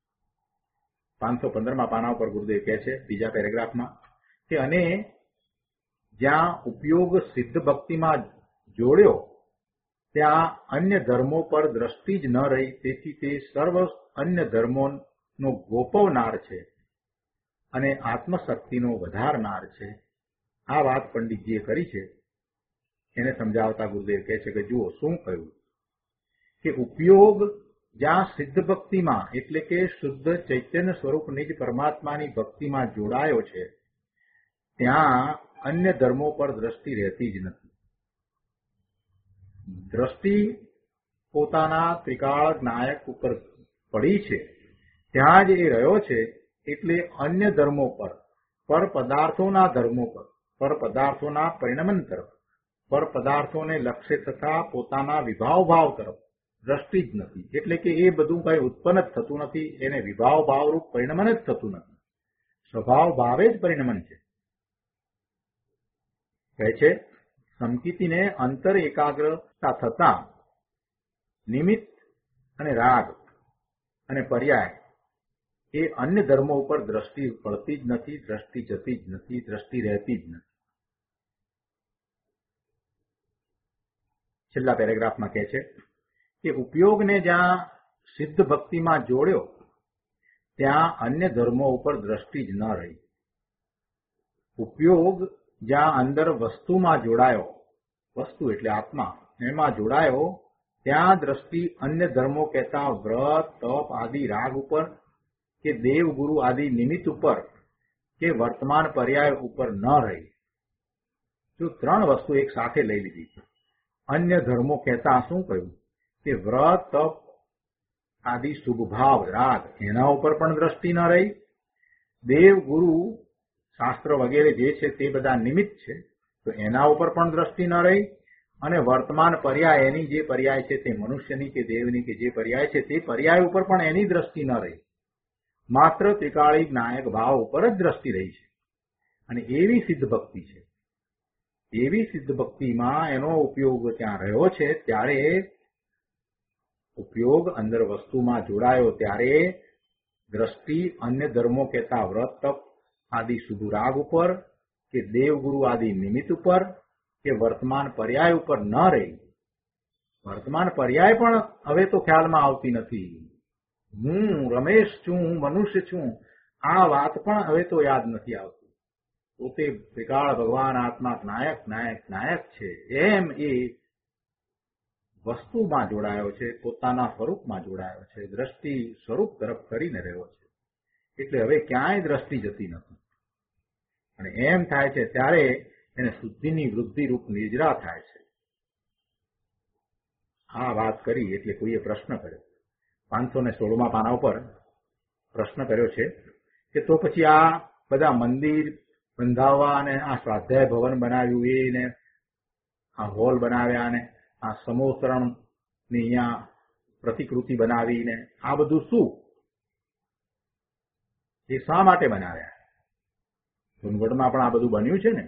પાંચસો પંદરમાં પાના ઉપર ગુરુદેવ કહે છે બીજા પેરેગ્રાફમાં કે અને જ્યાં ઉપયોગ સિદ્ધ ભક્તિમાં જોડ્યો ત્યાં અન્ય ધર્મો પર દ્રષ્ટિ જ ન રહી, તેથી તે સર્વ અન્ય ધર્મોનો ગોપવનાર છે અને આત્મશક્તિનો વધારનાર છે. આ વાત પંડિતજીએ કરી છે. એને સમજાવતા ગુરુદેવ કહે છે કે જુઓ શું કહ્યું કે ઉપયોગ જ્યાં સિદ્ધ ભક્તિમાં એટલે કે શુદ્ધ ચૈતન્ય સ્વરૂપ નિજ પરમાત્માની ભક્તિમાં જોડાયો છે ત્યાં અન્ય ધર્મો પર દ્રષ્ટિ રહેતી જ નથી. દ્રષ્ટિ પોતાના ત્રિકાળ નાયક ઉપર પડી છે ત્યાં જ એ રહ્યો છે, એટલે અન્ય ધર્મો પર, પર પદાર્થોના ધર્મો પર, પર પદાર્થોના પરિણમન તરફ, પર પદાર્થોને લક્ષ્ય તથા પોતાના વિભાવ ભાવ તરફ દ્રષ્ટિ જ નથી. એટલે કે એ બધું કઈ ઉત્પન્ન જ થતું નથી, એને વિભાવ ભાવરૂપ પરિણમન જ થતું નથી, સ્વભાવ ભાવે જ પરિણમન છે. કહે છે સમકીતીને અંતર એકાગ્રતા થતા નિમિત્ત અને રાગ અને પર્યાય એ અન્ય ધર્મો ઉપર દ્રષ્ટિ પડતી જ નથી, દ્રષ્ટિ જતી જ નથી, દ્રષ્ટિ રહેતી જ નથી. છેલ્લા પેરેગ્રાફમાં કહે છે કે ઉપયોગને જ્યાં સિદ્ધ ભક્તિમાં જોડ્યો ત્યાં અન્ય ધર્મો ઉપર દ્રષ્ટિ જ ન રહી. ઉપયોગ જ્યાં અંદર વસ્તુમાં જોડાયો, વસ્તુ એટલે આત્મા, એમાં જોડાયો ત્યાં દ્રષ્ટિ અન્ય ધર્મો કહેતા વ્રત, તપ આદિ રાગ ઉપર કે દેવ ગુરુ આદિ નિમિત્ત ઉપર કે વર્તમાન પર્યાય ઉપર ન રહી. જો ત્રણ વસ્તુ એક સાથે લઈ લીધી. અન્ય ધર્મો કહેતા શું કહ્યું કે વ્રત, તપ આદિ શુભ ભાવ રાગ એના ઉપર પણ દ્રષ્ટિ ન રહી. દેવ ગુરુ શાસ્ત્ર વગેરે જે છે તે બધા નિમિત્ત છે તો એના ઉપર પણ દ્રષ્ટિ ન રહી. અને વર્તમાન પર્યાય એની જે પર્યાય છે તે મનુષ્યની કે દેવની કે જે પર્યાય છે તે પર્યાય ઉપર પણ એની દ્રષ્ટિ ન રહી. માત્ર ત્રિકાળી નાયક ભાવ ઉપર જ દ્રષ્ટિ રહી છે. અને એવી સિદ્ધ ભક્તિ છે, એવી સિદ્ધ ભક્તિમાં એનો ઉપયોગ ત્યાં રહ્યો છે ત્યારે ઉપયોગ અંદર વસ્તુમાં જોડાયો ત્યારે દ્રષ્ટિ અન્ય ધર્મો કહેતા વ્રત, તપ આદિ શુભ રાગ ઉપર કે દેવગુરુ આદિ નિમિત્ત ઉપર કે વર્તમાન પર્યાય ઉપર ન રહી. વર્તમાન પર્યાય પણ હવે તો ખ્યાલમાં આવતી નથી. હું રમેશ છું, હું મનુષ્ય છું, આ વાત પણ હવે તો યાદ નથી આવતી. પોતે ત્રિકાળ ભગવાન આત્મા નાયક નાયક નાયક છે એમ એ વસ્તુમાં જોડાયો છે, પોતાના સ્વરૂપમાં જોડાયો છે, દ્રષ્ટિ સ્વરૂપ તરફ કરીને રહ્યો છે. એટલે હવે ક્યાંય દ્રષ્ટિ જતી નથી. અને એમ થાય છે ત્યારે એને શુદ્ધિની વૃદ્ધિ રૂપ નિર્જરા થાય છે. આ વાત કરી એટલે કોઈએ પ્રશ્ન કર્યો, પાંચસો ને સોળમાં પાના ઉપર પ્રશ્ન કર્યો છે કે તો પછી આ બધા મંદિર બંધાવવા અને આ સ્વાધ્યાય ભવન બનાવ્યું એને આ હોલ બનાવ્યા અને આ સમોસરણની અહીંયા પ્રતિકૃતિ બનાવીને આ બધું શું, એ શા માટે બનાવ્યા? જુનાગઢમાં પણ આ બધું બન્યું છે ને.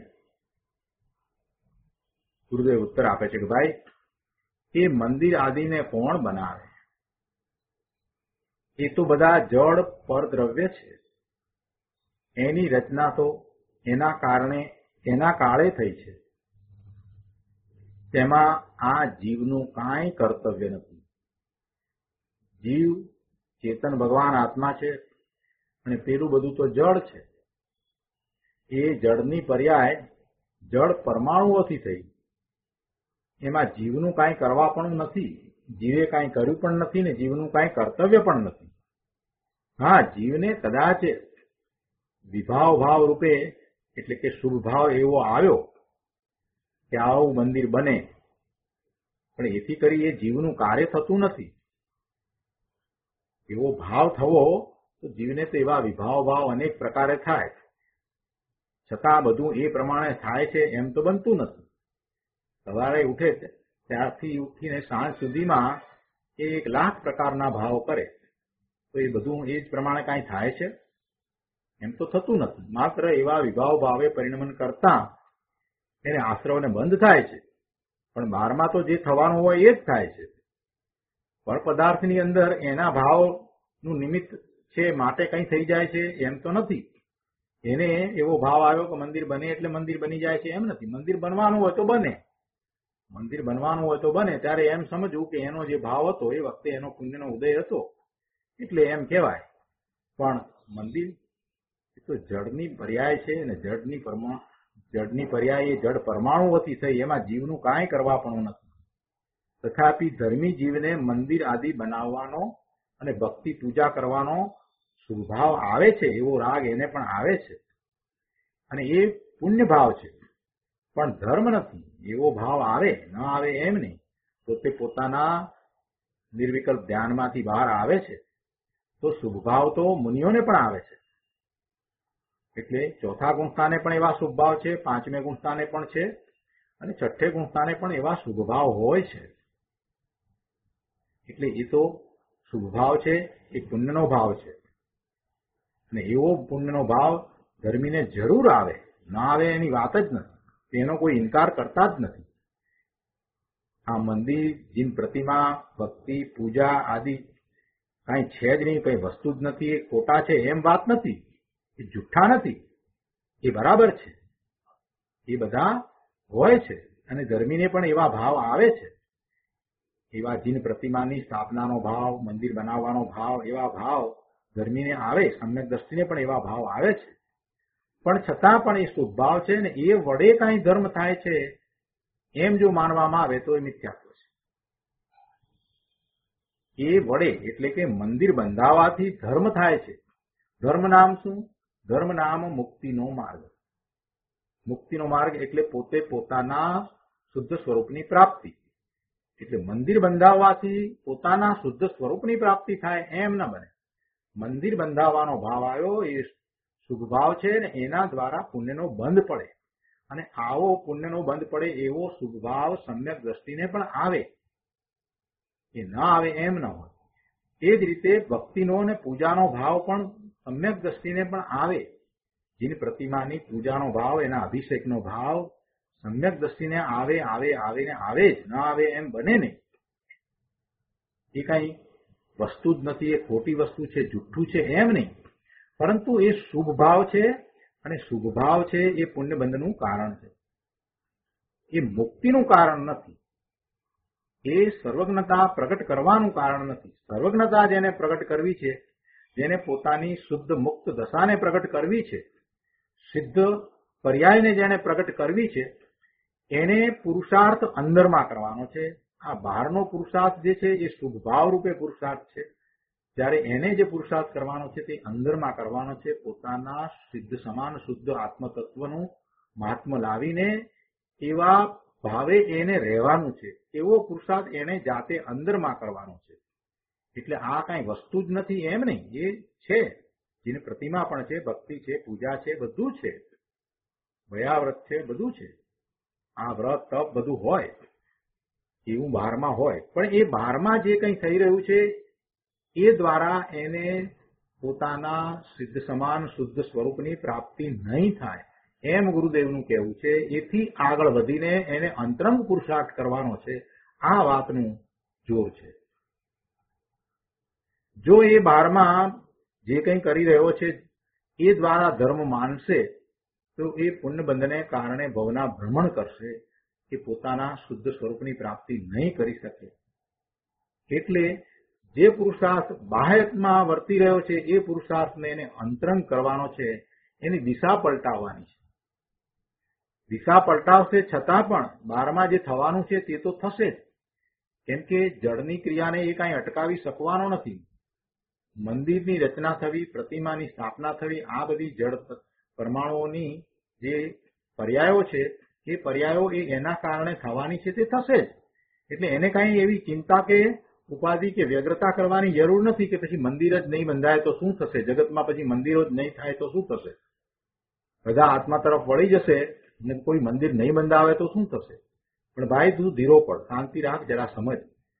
ગુરુદેવ ઉત્તર આપે છે કે ભાઈ એ મંદિર આદિને કોણ બનાવે? એ તો બધા જળ પર દ્રવ્ય છે. એની રચના તો એના કારણે એના કાળે થઈ છે. તેમાં આ જીવનું કાંઈ કર્તવ્ય નથી. જીવ ચેતન ભગવાન આત્મા છે અને પેલું બધું તો જળ છે. એ જળની પર્યાય જળ પરમાણુઓથી થઈ. એમાં જીવનું કાંઈ કરવા પણ નથી, જીવે કાંઈ કર્યું પણ નથી ને જીવનું કાંઈ કર્તવ્ય પણ નથી. હા, જીવને કદાચ વિભાવ ભાવ રૂપે એટલે કે શુભ ભાવ એવો આવ્યો કે આવું મંદિર બને, પણ એથી કરી એ જીવનું કાર્ય થતું નથી. એવો ભાવ થવો તો જીવને તો એવા વિભાવ ભાવ અનેક પ્રકારે થાય, છતાં બધું એ પ્રમાણે થાય છે એમ તો બનતું નથી. સવારે ઉઠે ત્યારથી ઉઠીને સાંજ સુધીમાં એ એક લાખ પ્રકારના ભાવ કરે તો એ બધું એ જ પ્રમાણે કાંઈ થાય છે એમ તો થતું નથી. માત્ર એવા વિભાવ ભાવે પરિણમન કરતા એને આશ્રવને બંધ થાય છે, પણ બહારમાં તો જે થવાનું હોય એ જ થાય છે. પર પદાર્થની અંદર એના ભાવનું નિમિત્ત છે માટે કંઈ થઈ જાય છે એમ તો નથી. એને એવો ભાવ આવ્યો કે મંદિર બને એટલે મંદિર બની જાય છે, એમ નથી. મંદિર બનવાનું હોય તો બને, મંદિર બનવાનું હોય તો બને. ત્યારે એમ સમજવું કે એનો જે ભાવ હતો એ વખતે એનો પુણ્યનો ઉદય હતો એટલે એમ કહેવાય. પણ મંદિર એ તો જળની પર્યાય છે ને જળની પરમા જળની પર્યાય એ જળ પરમાણુઓથી થઈ, એમાં જીવનું કાંઈ કરવા પણ નથી. તથાપિ ધર્મી જીવને મંદિર આદિ બનાવવાનો અને ભક્તિ પૂજા કરવાનો સ્વભાવ આવે છે, એવો રાગ એને પણ આવે છે અને એ પુણ્ય ભાવ છે, પણ ધર્મ નથી. એવો ભાવ આવે ન આવે એમ નહીં, તો તે પોતાના નિર્વિકલ્પ ધ્યાનમાંથી બહાર આવે છે. તો શુભ ભાવ તો મુનિઓને પણ આવે છે. એટલે ચોથા ગુણસ્થાને પણ એવા શુભ ભાવ છે, પાંચમે ગુણસ્થાને પણ છે અને છઠ્ઠે ગુણસ્થાને પણ એવા શુભ ભાવ હોય છે. એટલે એ તો શુભ ભાવ છે, એ પુણ્યનો ભાવ છે અને એવો પુણ્યનો ભાવ ધર્મીને જરૂર આવે, ન આવે એની વાત જ નથી. એનો કોઈ ઇનકાર કરતા જ નથી. આ મંદિર, જીન પ્રતિમા, ભક્તિ, પૂજા આદિ કાંઈ છે જ નહીં, કઈ વસ્તુ જ નથી, એ ખોટા છે એમ વાત નથી. એ જુઠ્ઠા નથી, એ બરાબર છે. એ બધા હોય છે અને ધર્મીને પણ એવા ભાવ આવે છે. એવા જીન પ્રતિમાની સ્થાપનાનો ભાવ, મંદિર બનાવવાનો ભાવ, એવા ભાવ ધર્મીને આવે, સમ્યક દ્રષ્ટિને પણ એવા ભાવ આવે છે. પણ છતાં પણ એ શુભ ભાવ છે ને એ વડે કાંઈ ધર્મ થાય છે એમ જો માનવામાં આવે તો એ મિથ્યાત્વ છે. એ વડે એટલે કે મંદિર બંધાવાથી ધર્મ થાય છે. ધર્મ નામ શું? ધર્મ નામ મુક્તિનો માર્ગ. મુક્તિનો માર્ગ એટલે પોતે પોતાના શુદ્ધ સ્વરૂપની પ્રાપ્તિ. એટલે મંદિર બંધાવવાથી પોતાના શુદ્ધ સ્વરૂપની પ્રાપ્તિ થાય એમ ન બને. મંદિર બંધાવવાનો ભાવ આવ્યો એ શુભ ભાવ છે ને એના દ્વારા પુણ્યનો બંધ પડે અને આવો પુણ્યનો બંધ પડે એવો શુભ ભાવ સમ્યક દ્રષ્ટિને પણ આવે. એ ન આવે એમ ન હોય. એ જ રીતે ભક્તિનો અને પૂજાનો ભાવ પણ સમ્યક દ્રષ્ટિને પણ આવે. જેની પ્રતિમાની પૂજાનો ભાવ, એના અભિષેકનો ભાવ સમ્યક દ્રષ્ટિને આવે આવે આવે ને આવે જ, ન આવે એમ બને નહીં. એ કઈ વસ્તુ જ નથી, એ ખોટી વસ્તુ છે, જુઠ્ઠું છે એમ નહીં, પરંતુ એ શુભ ભાવ છે અને શુભ ભાવ છે એ પુણ્યબંધનું કારણ છે. એ મુક્તિનું કારણ નથી. એ સર્વજ્ઞતા પ્રગટ કરવાનું કારણ નથી. સર્વજ્ઞતા જેને પ્રગટ કરવી છે, જેને પોતાની શુદ્ધ મુક્ત દશાને પ્રગટ કરવી છે, સિદ્ધ પર્યાયને જેને પ્રગટ કરવી છે, એને પુરુષાર્થ અંદરમાં કરવાનો છે. આ બહારનો પુરુષાર્થ જે છે એ શુભ ભાવ રૂપે પુરુષાર્થ છે. જ્યારે એને જે પુરુષાર્થ કરવાનો છે તે અંદરમાં કરવાનો છે. પોતાના સિદ્ધ સમાન શુદ્ધ આત્મતત્વનું મહાત્મ્ય લાવીને એવા ભાવે એને રહેવાનું છે. એવો પુરુષાર્થ એને જાતે અંદરમાં કરવાનો છે. એટલે આ કાંઈ વસ્તુ જ નથી એમ નહીં, એ છે. જેની પ્રતિમા પણ છે, ભક્તિ છે, પૂજા છે, બધું છે, ભયાવ્રત છે, બધું છે. આ વ્રત તપ બધું હોય એવું બહારમાં હોય, પણ એ બહારમાં જે કંઈ થઈ રહ્યું છે એ દ્વારા એને પોતાના સિદ્ધ સમાન શુદ્ધ સ્વરૂપની પ્રાપ્તિ નહીં થાય એમ ગુરુદેવનું કહેવું છે. એથી આગળ વધીને એને અંતરંગ પુરુષાર્થ કરવાનો છે. આ વાતનું જોર છે. જો એ બહારમાં જે કંઈ કરી રહ્યો છે એ દ્વારા ધર્મ માનશે તો એ પુણ્યબંધને કારણે ભવના ભ્રમણ કરશે, એ પોતાના શુદ્ધ સ્વરૂપની પ્રાપ્તિ નહીં કરી શકે. એટલે જે પુરુષાર્થ બાહ્યમાં વર્તી રહ્યો છે એ પુરુષાર્થને એને અંતરંગ કરવાનો છે, એની દિશા પલટાવવાની છે. દિશા પલટાવશે છતાં પણ બહારમાં જે થવાનું છે તે તો થશે જ, કેમ કે જળની ક્રિયાને એ કાંઈ અટકાવી શકવાનો નથી. મંદિરની રચના થવી, પ્રતિમાની સ્થાપના થવી, આ બધી જળ પરમાણુઓની જે પર્યાયો છે એ પર્યાયો એ એના કારણે થવાની છે, તે થશે જ. એટલે એને કાંઈ એવી ચિંતા કે ઉપાધિ કે વ્યગ્રતા કરવાની જરૂર નથી કે પછી મંદિર જ નહીં બંધાય તો શું થશે, જગતમાં પછી મંદિરો જ નહીં થાય તો શું થશે, બધા આત્મા તરફ વળી જશે અને કોઈ મંદિર નહીં બંધાવે તો શું થશે. પણ ભાઈ તું ધીરો પડ, શાંતિ રાખ, જરા સમજ.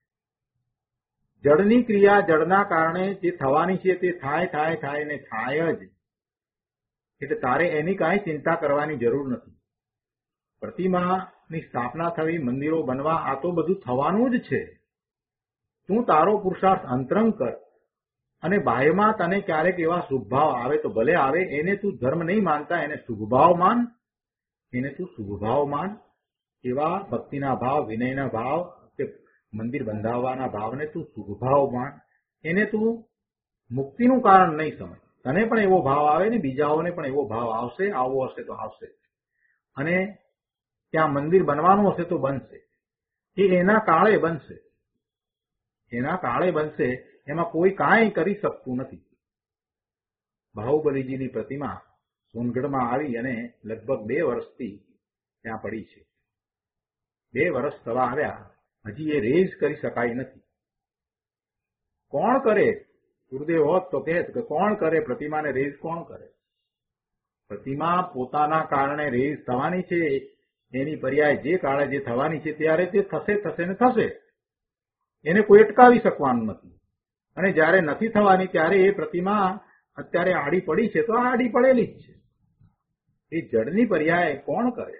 જળની ક્રિયા જળના કારણે જે થવાની છે તે થાય થાય થાય ને થાય જ. એટલે તારે એની કાંઈ ચિંતા કરવાની જરૂર નથી. પ્રતિમાની સ્થાપના થવી, મંદિરો બનવા, આ તો બધું થવાનું જ છે. તું તારો પુરુષાર્થ અંતરંગ કર અને બાહ્યમાં તને ક્યારેક એવા શુભ ભાવ આવે તો ભલે આવે, એને તું ધર્મ નહીં માનતા, એને શુભ ભાવ માન, એને તું શુભ ભાવ માન. એવા ભક્તિના ભાવ, વિનયના ભાવ કે મંદિર બંધાવવાના ભાવને તું શુભ ભાવ માન. એને તું મુક્તિનું કારણ નહીં સમજ. તને પણ એવો ભાવ આવે ને બીજાઓને પણ એવો ભાવ આવશે, આવવો હશે તો આવશે. અને ત્યાં મંદિર બનવાનું હશે તો બનશે. એ એના કાળે બનશે, એના કાળે બનશે. એમાં કોઈ કાંઈ કરી શકતું નથી. બાહુબલીજીની પ્રતિમા સોનગઢમાં આવી અને લગભગ બે વર્ષથી ત્યાં પડી છે. બે વર્ષ થવા આવ્યા, હજી એ રેઝ કરી શકાય નથી. કોણ કરે? ગુરુદેવ હોત તો કહેત કે કોણ કરે પ્રતિમાને રેઝ? કોણ કરે? પ્રતિમા પોતાના કારણે રેઝ થવાની છે. એની પર્યાય જે કાળે જે થવાની છે ત્યારે તે થશે થશે ને થશે. એને કોઈ અટકાવી શકવાનું નથી. અને જ્યારે નથી થવાની ત્યારે એ પ્રતિમા અત્યારે આડી પડી છે તો આડી પડેલી જ છે. એ જડની પર્યાય કોણ કરે?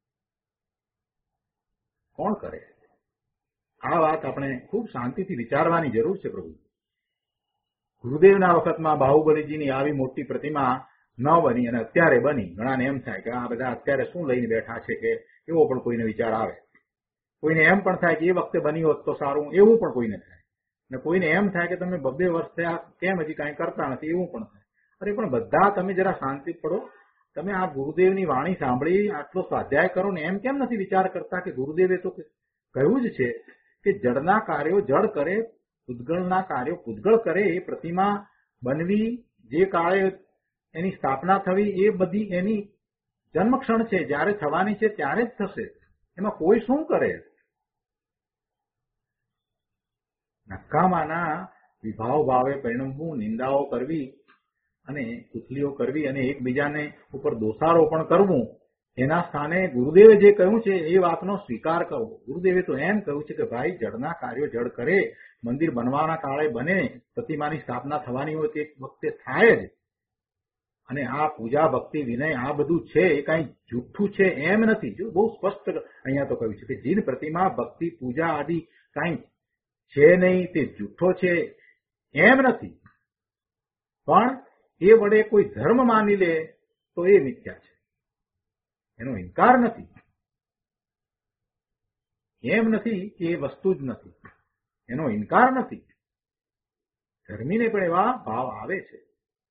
કોણ કરે? આ વાત આપણે ખૂબ શાંતિથી વિચારવાની જરૂર છે. પ્રભુ ગુરુદેવના વખતમાં બાહુબલીજીની આવી મોટી પ્રતિમા ન બની અને અત્યારે બની. ઘણાને એમ થાય કે આ બધા અત્યારે શું લઈને બેઠા છે, કે એવો પણ કોઈને વિચાર આવે. કોઈને એમ પણ થાય કે એ વખતે બની હોત તો સારું, એવું પણ કોઈને થાય. ને કોઈને એમ થાય કે તમે બબ્બે વર્ષ થયા કેમ હજી કાંઈ કરતા નથી, એવું પણ થાય. અરે પણ બધા તમે જરા શાંતિ પડો. તમે આ ગુરુદેવની વાણી સાંભળી આટલો સ્વાધ્યાય કરો ને એમ કેમ નથી વિચાર કરતા કે ગુરુદેવે તો કહ્યું જ છે કે જડના કાર્યો જડ કરે, પૂતગળના કાર્યો પૂતગળ કરે. એ પ્રતિમા બનવી, જે કાળે એની સ્થાપના થવી, એ બધી એની જન્મક્ષણ છે. જ્યારે થવાની છે ત્યારે જ થશે. એમાં કોઈ શું કરે? નકામાના વિભાવ ભાવે પરિણમવું, નિંદાઓ કરવી અને કુથલીઓ કરવી અને એકબીજાને ઉપર દોષારોપણ કરવું, એના સ્થાને ગુરુદેવે જે કહ્યું છે એ વાતનો સ્વીકાર કરવો. ગુરુદેવે તો એમ કહ્યું છે કે ભાઈ જડના કાર્યો જડ કરે, મંદિર બનવાના કાળે બને, પ્રતિમાની સ્થાપના થવાની હોય તે વખતે થાય જ. અને આ પૂજા ભક્તિ વિનય આ બધું છે એ કઈ જૂઠું છે એમ નથી. જો બહુ સ્પષ્ટ અહીંયા તો કહ્યું છે કે જીન પ્રતિમા ભક્તિ પૂજા આદિ કઈ છે નહીં, તે જૂઠો છે એમ નથી. પણ એ વડે કોઈ ધર્મ માની લે તો એ મિથ્યા છે, એનો ઇનકાર નથી. એમ નથી કે એ વસ્તુ જ નથી, એનો ઇનકાર નથી. ધર્મીને પણ એવા ભાવ આવે છે.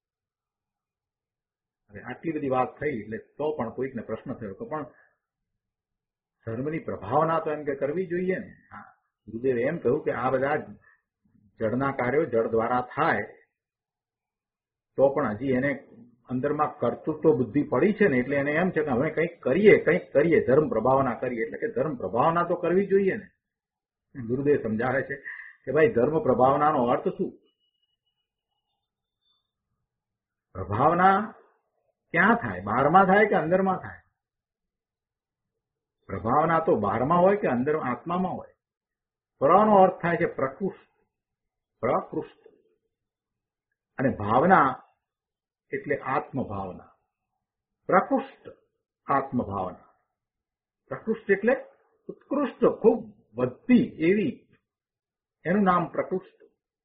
હવે આટલી બધી વાત થઈ એટલે તો પણ કોઈકને પ્રશ્ન થયો કે પણ ધર્મની પ્રભાવના તો એમ કે કરવી જોઈએ ને. હા, ગુરુદેવે એમ કહ્યું કે આ બધા જડના કાર્યો જડ દ્વારા થાય તો પણ હજી એને અંદરમાં કર્તૃત્વ બુદ્ધિ પડી છે ને, એટલે એને એમ છે કે હવે કંઈક કરીએ કંઈક કરીએ ધર્મ પ્રભાવના કરીએ. એટલે કે ધર્મ પ્રભાવના તો કરવી જોઈએ ને. ગુરુદેવ સમજાવે છે કે ભાઈ ધર્મ પ્રભાવનાનો અર્થ શું? પ્રભાવના ક્યાં થાય? બહારમાં થાય કે અંદરમાં થાય? પ્રભાવના તો બહારમાં હોય કે અંદર આત્મામાં હોય? પરનો અર્થ થાય છે પ્રકૃષ્ટ, પ્રકૃષ્ટ. અને ભાવના એટલે આત્મભાવના. પ્રકૃષ્ટ આત્મભાવના. પ્રકૃષ્ટ એટલે ઉત્કૃષ્ટ, ખૂબ વધતી એવી, એનું નામ પ્રકૃષ્ટ.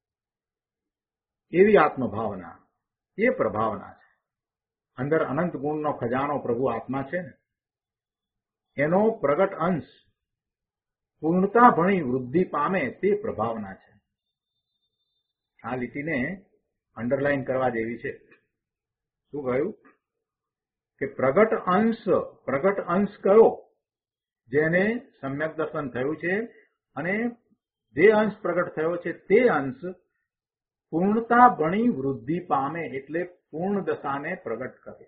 એવી આત્મભાવના એ પ્રભાવના છે. અંદર અનંત ગુણનો ખજાનો પ્રભુ આત્મા છે ને, એનો પ્રગટ અંશ પૂર્ણતા ભણી વૃદ્ધિ પામે તે પ્રભાવના છે. આ લીટીને અંડરલાઈન કરવા જેવી છે. શું કહ્યું? કે પ્રગટ અંશ, પ્રગટ અંશ કયો? જેને સમ્યક દર્શન થયું છે અને જે અંશ પ્રગટ થયો છે તે અંશ પૂર્ણતા ભણી વૃદ્ધિ પામે, એટલે પૂર્ણ દશાને પ્રગટ કરે.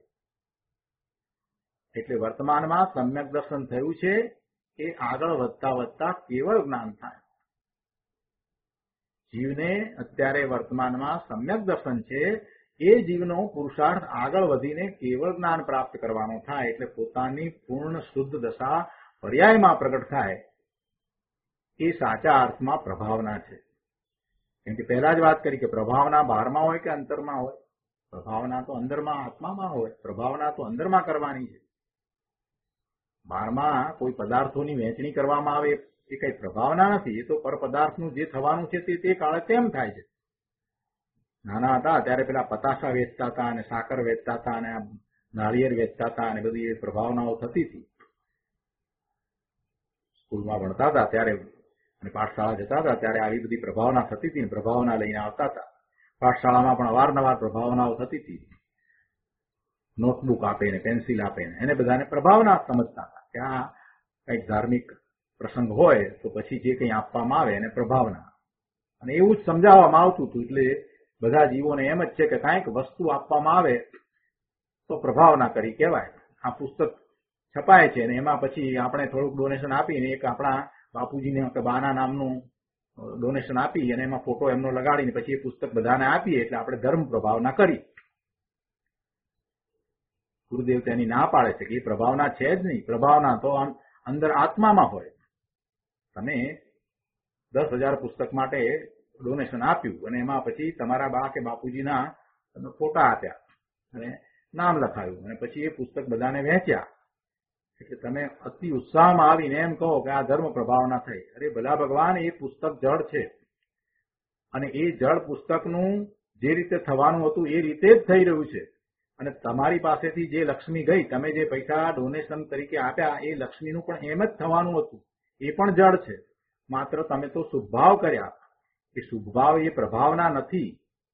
એટલે વર્તમાનમાં સમ્યક દર્શન થયું છે એ આગળ વધતા વધતા કેવળ જ્ઞાન થાય. જીવને અત્યારે વર્તમાનમાં સમ્યક દર્શન છે, એ જીવનો પુરુષાર્થ આગળ વધીને કેવળ જ્ઞાન પ્રાપ્ત કરવાનો થાય. એટલે પોતાની પૂર્ણ શુદ્ધ દશા પર્યાયમાં પ્રગટ થાય. એ સાચા અર્થમાં પ્રભાવના છે. કેમ કે પહેલા જ વાત કરી કે પ્રભાવના બહારમાં હોય કે અંતરમાં હોય? પ્રભાવના તો અંદરમાં આત્મામાં હોય. પ્રભાવના તો અંદરમાં કરવાની છે. બહારમાં કોઈ પદાર્થોની વહેંચણી કરવામાં આવે એ કઈ પ્રભાવના નથી. એ તો પર પદાર્થનું જે થવાનું છે તે તે કાળે તેમ થાય છે. નાના હતા ત્યારે પેલા પતાસા વેચતા હતા અને સાકર વેચતા હતા અને નાળિયેર વેચતા હતા અને બધી એ પ્રભાવનાઓ થતી હતી. સ્કૂલમાં ભણતા હતા ત્યારે અને પાઠશાળા જતા હતા ત્યારે આવી બધી પ્રભાવના થતી હતી. પ્રભાવના લઈને આવતા હતા. પાઠશાળામાં પણ અવારનવાર પ્રભાવનાઓ થતી હતી. નોટબુક આપે ને પેન્સિલ આપે ને એને બધાને પ્રભાવના સમજતા હતા કે આ કંઈક ધાર્મિક પ્રસંગ હોય તો પછી જે કંઈ આપવામાં આવે એને પ્રભાવના, અને એવું જ સમજાવવામાં આવતું હતું. એટલે બધા જીવોને એમ જ છે કે કાંઈક વસ્તુ આપવામાં આવે તો પ્રભાવના કરી કહેવાય. આ પુસ્તક છપાય છે અને એમાં પછી આપણે થોડુંક ડોનેશન આપીને એક આપણા બાપુજીને કે બાના નામનું ડોનેશન આપી અને એમાં ફોટો એમનો લગાડીને પછી એ પુસ્તક બધાને આપીએ એટલે આપણે ધર્મ પ્રભાવના કરી. ગુરુદેવ તેની ના પાડે છે કે એ પ્રભાવના છે જ નહીં. પ્રભાવના તો અંદર આત્મામાં હોય. તમે દસ હજાર પુસ્તક માટે ડોનેશન આપ્યું અને એમાં પછી તમારા બા કે બાપુજીના તમે ફોટા આપ્યા અને નામ લખાયું અને પછી એ પુસ્તક બધાને વહેંચ્યા એટલે તમે અતિ ઉત્સાહમાં આવીને એમ કહો કે આ ધર્મ પ્રભાવના થઈ. અરે ભલા ભગવાન, એ પુસ્તક જળ છે અને એ જળ પુસ્તકનું જે રીતે થવાનું હતું એ રીતે જ થઈ રહ્યું છે. અને તમારી પાસેથી જે લક્ષ્મી ગઈ, તમે જે પૈસા ડોનેશન તરીકે આપ્યા, એ લક્ષ્મીનું પણ એમ જ થવાનું હતું. એ પણ જળ છે. માત્ર તમે તો શુભભાવ કર્યા. એ શુભભાવ એ પ્રભાવના નથી.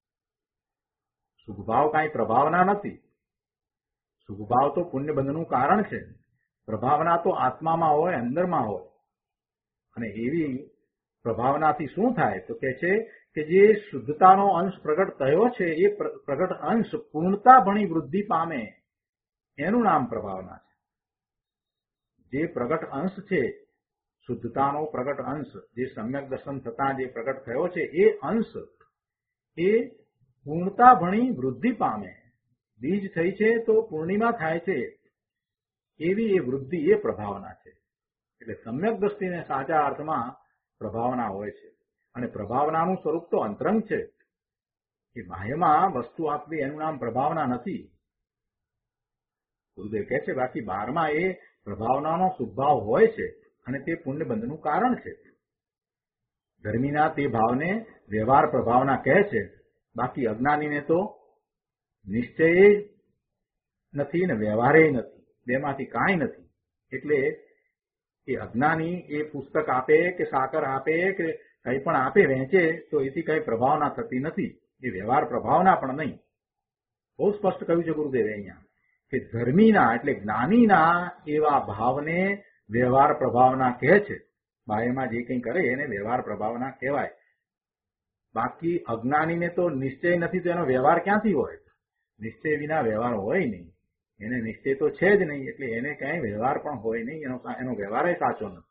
શુભભાવ કાંઈ પ્રભાવના નથી. શુભભાવ તો પુણ્યબંધનું કારણ છે. પ્રભાવના તો આત્મામાં હોય, અંદરમાં હોય. અને એવી પ્રભાવનાથી શું થાય તો કે છે કે જે શુદ્ધતાનો અંશ પ્રગટ થયો છે એ પ્રગટ અંશ પૂર્ણતા ભણી વૃદ્ધિ પામે, એનું નામ પ્રભાવના છે. જે પ્રગટ અંશ છે, શુદ્ધતાનો પ્રગટ અંશ, જે સમ્યક દર્શન થતા જે પ્રગટ થયો છે, એ અંશ એ પૂર્ણતા ભણી વૃદ્ધિ પામે. બીજ થઈ છે તો પૂર્ણિમા થાય છે, એવી એ વૃદ્ધિ એ પ્રભાવના છે. એટલે સમ્યક દ્રષ્ટિને સાચા અર્થમાં પ્રભાવના હોય છે. અને પ્રભાવનાનું સ્વરૂપ તો અંતરંગ છે. એ બાહ્યમાં વસ્તુ આપવી એનું નામ પ્રભાવના નથી. ગુરુદેવ કહે છે બાકી બહારમાં એ પ્રભાવનાનો શુભભાવ હોય છે અને તે પુણ્યબંધનું કારણ છે. ધર્મીના તે ભાવને વ્યવહાર પ્રભાવના કહે છે. બાકી અજ્ઞાનીને તો નિશ્ચય નથી ને વ્યવહારે નથી, બેમાંથી કાંઈ નથી. એટલે એ અજ્ઞાની એ પુસ્તક આપે કે સાકર આપે કે કંઈ પણ આપે વહેંચે તો એથી કઈ પ્રભાવના થતી નથી. એ વ્યવહાર પ્રભાવના પણ નહીં. બહુ સ્પષ્ટ કહ્યું છે ગુરુદેવે અહીંયા કે ધર્મીના એટલે જ્ઞાનીના એવા ભાવને વ્યવહાર પ્રભાવના કહે છે. બાહ્યમાં જે કંઈ કરે એને વ્યવહાર પ્રભાવના કહેવાય. બાકી અજ્ઞાનીને તો નિશ્ચય નથી તો એનો વ્યવહાર ક્યાંથી હોય? નિશ્ચય વિના વ્યવહાર હોય નહીં. એને નિશ્ચય તો છે જ નહીં એટલે એને ક્યાંય વ્યવહાર પણ હોય નહીં. એનો એનો વ્યવહાર સાચો નથી.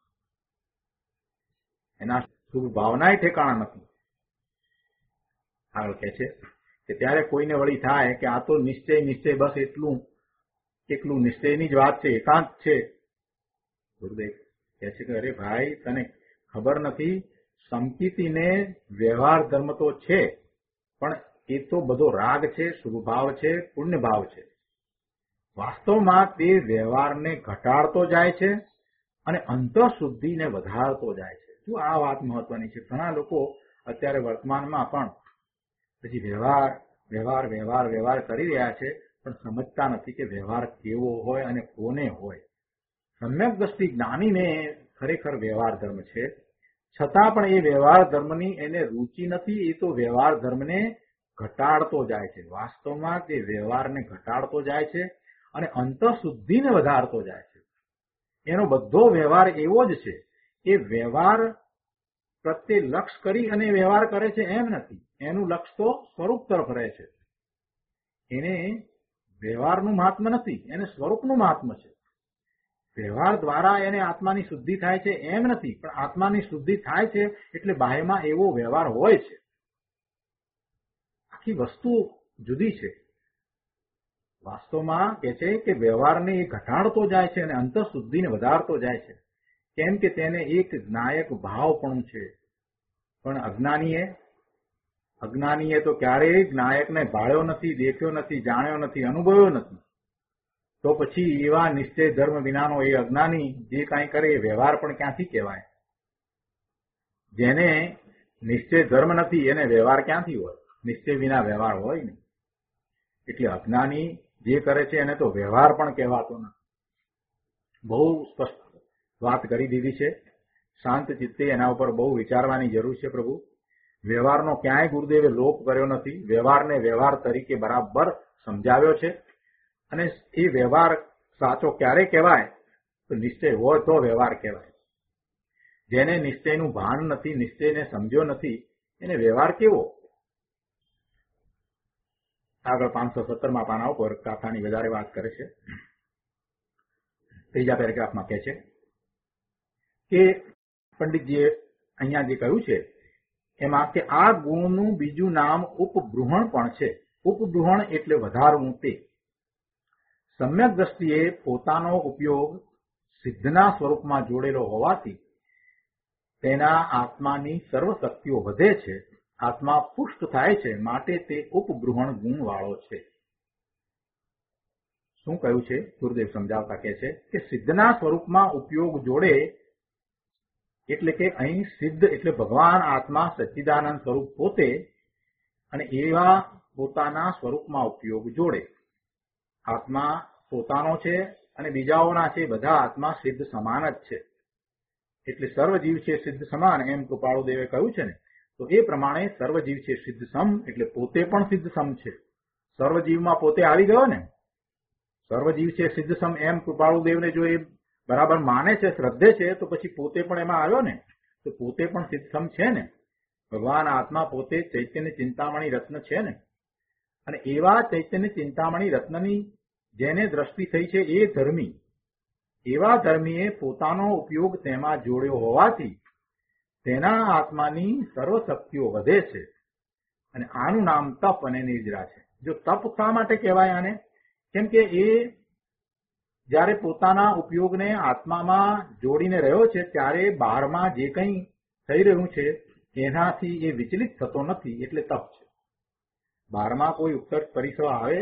એના શુભ ભાવનાય ઠેકાણા નથી. આગળ કહે છે કે ત્યારે કોઈને વળી થાય કે આ તો નિશ્ચય નિશ્ચય બસ એટલું એકલું નિશ્ચયની જ વાત છે, એકાંત છે. ગુરુદેવ કહે છે કે અરે ભાઈ, તને ખબર નથી, સંકિતિને વ્યવહાર ધર્મ તો છે પણ એ તો બધો રાગ છે, શુભ ભાવ છે, પુણ્ય ભાવ છે. વાસ્તવમાં તે વ્યવહારને ઘટાડતો જાય છે અને અંતઃશુદ્ધિને વધારતો જાય છે. શું આ વાત મહત્વની છે? ઘણા લોકો અત્યારે વર્તમાનમાં પણ પછી વ્યવહાર વ્યવહાર વ્યવહાર વ્યવહાર કરી રહ્યા છે પણ સમજતા નથી કે વ્યવહાર કેવો હોય અને કોને હોય. સમ્યક દ્રષ્ટિ જ્ઞાનીને ખરેખર વ્યવહાર ધર્મ છે, છતાં પણ એ વ્યવહાર ધર્મની એને રુચિ નથી. એ તો વ્યવહાર ધર્મને ઘટાડતો જાય છે. વાસ્તવમાં તે વ્યવહારને ઘટાડતો જાય છે અને અંતઃશુદ્ધિને વધારતો જાય છે. એનો બધો વ્યવહાર એવો જ છે. એ વ્યવહાર પ્રત્યે લક્ષ કરી અને વ્યવહાર કરે છે એમ નથી. એનું લક્ષ તો સ્વરૂપ તરફ રહે છે. એને વ્યવહારનું મહાત્મ્ય નથી, એને સ્વરૂપનું મહાત્મ્ય છે. વ્યવહાર દ્વારા એને આત્માની શુદ્ધિ થાય છે એમ નથી, પણ આત્માની શુદ્ધિ થાય છે એટલે બાહ્યમાં એવો વ્યવહાર હોય છે. આખી વસ્તુ જુદી છે. વાસ્તવમાં કે છે કે વ્યવહારને એ ઘટાડતો જાય છે અને અંતઃશુદ્ધિને વધારતો જાય છે. કેમ કે તેને એક જ્ઞાયક ભાવ પણ છે. પણ અજ્ઞાનીએ અજ્ઞાનીએ તો ક્યારેય જ્ઞાયકને ભાળ્યો નથી, દેખ્યો નથી, જાણ્યો નથી, અનુભવ્યો નથી. તો પછી એવા નિશ્ચય ધર્મ વિનાનો એ અજ્ઞાની જે કાંઈ કરે એ વ્યવહાર પણ ક્યાંથી કહેવાય? જેને નિશ્ચય ધર્મ નથી એને વ્યવહાર ક્યાંથી હોય? નિશ્ચય વિના વ્યવહાર હોય ને. એટલે અજ્ઞાની જે કરે છે એને તો વ્યવહાર પણ કહેવાતો નથી. બહુ સ્પષ્ટ વાત કરી દીધી છે. શાંત ચિત્તે એના ઉપર બહુ વિચારવાની જરૂર છે. પ્રભુ વ્યવહારનો ક્યાંય ગુરુદેવે લોપ કર્યો નથી. વ્યવહારને વ્યવહાર તરીકે બરાબર સમજાવ્યો છે. અને એ વ્યવહાર સાચો ક્યારે કહેવાય? તો નિશ્ચય હોય તો વ્યવહાર કહેવાય. જેને નિશ્ચયનું ભાન નથી, નિશ્ચયને સમજ્યો નથી, એને વ્યવહાર કેવો? આગળ પાંચસો સત્તરમાં પાના ઉપર કાથાની વધારે વાત કરે છે. ત્રીજા પેરેગ્રાફમાં કહે છે કે પંડિતજીએ અહીંયા જે કહ્યું છે એમાં કે આ ગુણનું બીજું નામ ઉપબૃહણ પણ છે. ઉપબૃહણ એટલે વધારવું. તે સમ્યક દ્રષ્ટિએ પોતાનો ઉપયોગ સિદ્ધના સ્વરૂપમાં જોડેલો હોવાથી તેના આત્માની સર્વ શક્તિઓ વધે છે, આત્મા પુષ્ટ થાય છે, માટે તે ઉપબૃહણ ગુણવાળો છે. શું કહ્યું છે? ગુરુદેવ સમજાવતા કહે છે કે સિદ્ધના સ્વરૂપમાં ઉપયોગ જોડે એટલે કે અહીં સિદ્ધ એટલે ભગવાન આત્મા સચ્ચિદાનંદ સ્વરૂપ પોતે, અને એવા પોતાના સ્વરૂપમાં ઉપયોગ જોડે. આત્મા પોતાનો છે અને બીજાઓના છે. બધા આત્મા સિદ્ધ સમાન જ છે. એટલે સર્વજીવ છે સિદ્ધ સમાન, એમ કૃપાળુ દેવે કહ્યું છે ને. તો એ પ્રમાણે સર્વજીવ છે સિદ્ધ સમ, એટલે પોતે પણ સિદ્ધ સમ છે. સર્વજીવમાં પોતે આવી ગયો ને. સર્વજીવ છે સિદ્ધ સમ એમ કૃપાળુ દેવને જો એ બરાબર માને છે, શ્રદ્ધે છે, તો પછી પોતે પણ એમાં આવ્યો ને. તો પોતે પણ સિદ્ધ સમ છે ને. ભગવાન આત્મા પોતે ચૈતન્ય ચિંતામણી રત્ન છે ને. અને એવા ચૈતન્ય ચિંતામણી રત્નની જેને દ્રષ્ટિ થઈ છે એ ધર્મી, એવા ધર્મીએ પોતાનો ઉપયોગ તેમાં જોડ્યો હોવાથી તેના આત્માની સર્વ શક્તિઓ વધે છે. અને આનું નામ તપ અને નિર્જરા છે. જો તપ શા માટે કહેવાય આને? કેમ કે એ જ્યારે પોતાના ઉપયોગને આત્મામાં જોડીને રહ્યો છે ત્યારે બહારમાં જે કંઈ થઈ રહ્યું છે એનાથી એ વિચલિત થતો નથી, એટલે તપ છે. બહારમાં કોઈ ઉત્કર્ષ પરિસર આવે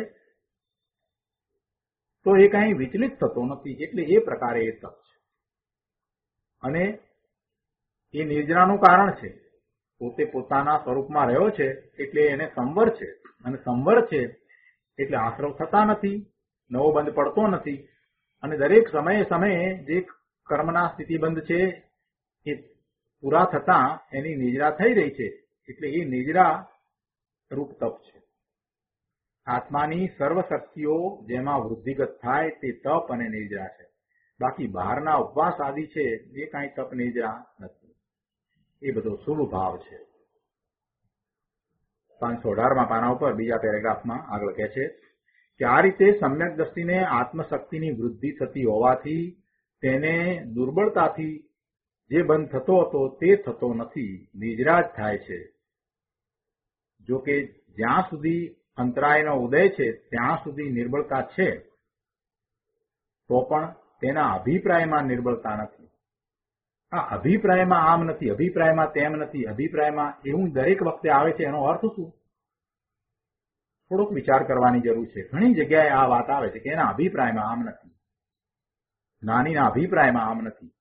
તો એ કઈ વિચલિત થતો નથી, એટલે એ પ્રકારે એ તપ છે. અને એ નિર્જરાનું કારણ છે. પોતે પોતાના સ્વરૂપમાં રહ્યો છે એટલે એને સંવર છે. અને સંવર છે એટલે આશ્રવ થતા નથી, નવો બંધ પડતો નથી. અને દરેક સમયે સમયે જે કર્મના સ્થિતિબંધ છે એ પૂરા થતા એની નિજરા થઈ રહી છે, એટલે એ નિજરા રૂપ તપ છે. આત્માની સર્વ શક્તિઓ જેમાં વૃદ્ધિગત થાય તે તપ અને નિજરા છે. બાકી બહારના ઉપવાસ આદિ છે એ કાંઈ તપ નિજરા નથી. એ બધો શુભ ભાવ છે. પાંચસો અઢારમાં પાના ઉપર બીજા પેરેગ્રાફમાં આગળ કહે છે કે આ રીતે સમ્યક દ્રષ્ટિને આત્મશક્તિની વૃદ્ધિ થતી હોવાથી તેને દુર્બળતાથી જે બંધ થતો હતો તે થતો નથી, નિજરા જ થાય છે. જો કે જ્યાં સુધી અંતરાયનો ઉદય છે ત્યાં સુધી નિર્બળતા છે, તો પણ તેના અભિપ્રાયમાં નિર્બળતા નથી. આ અભિપ્રાયમાં આમ નથી, અભિપ્રાયમાં તેમ નથી, અભિપ્રાયમાં એવું દરેક વખતે આવે છે. એનો અર્થ શું? થોડોક વિચાર કરવાની જરૂર છે. ઘણી જગ્યાએ આ વાત આવે છે કે એના અભિપ્રાયમાં આમ નથી, નાનીના અભિપ્રાયમાં આમ નથી.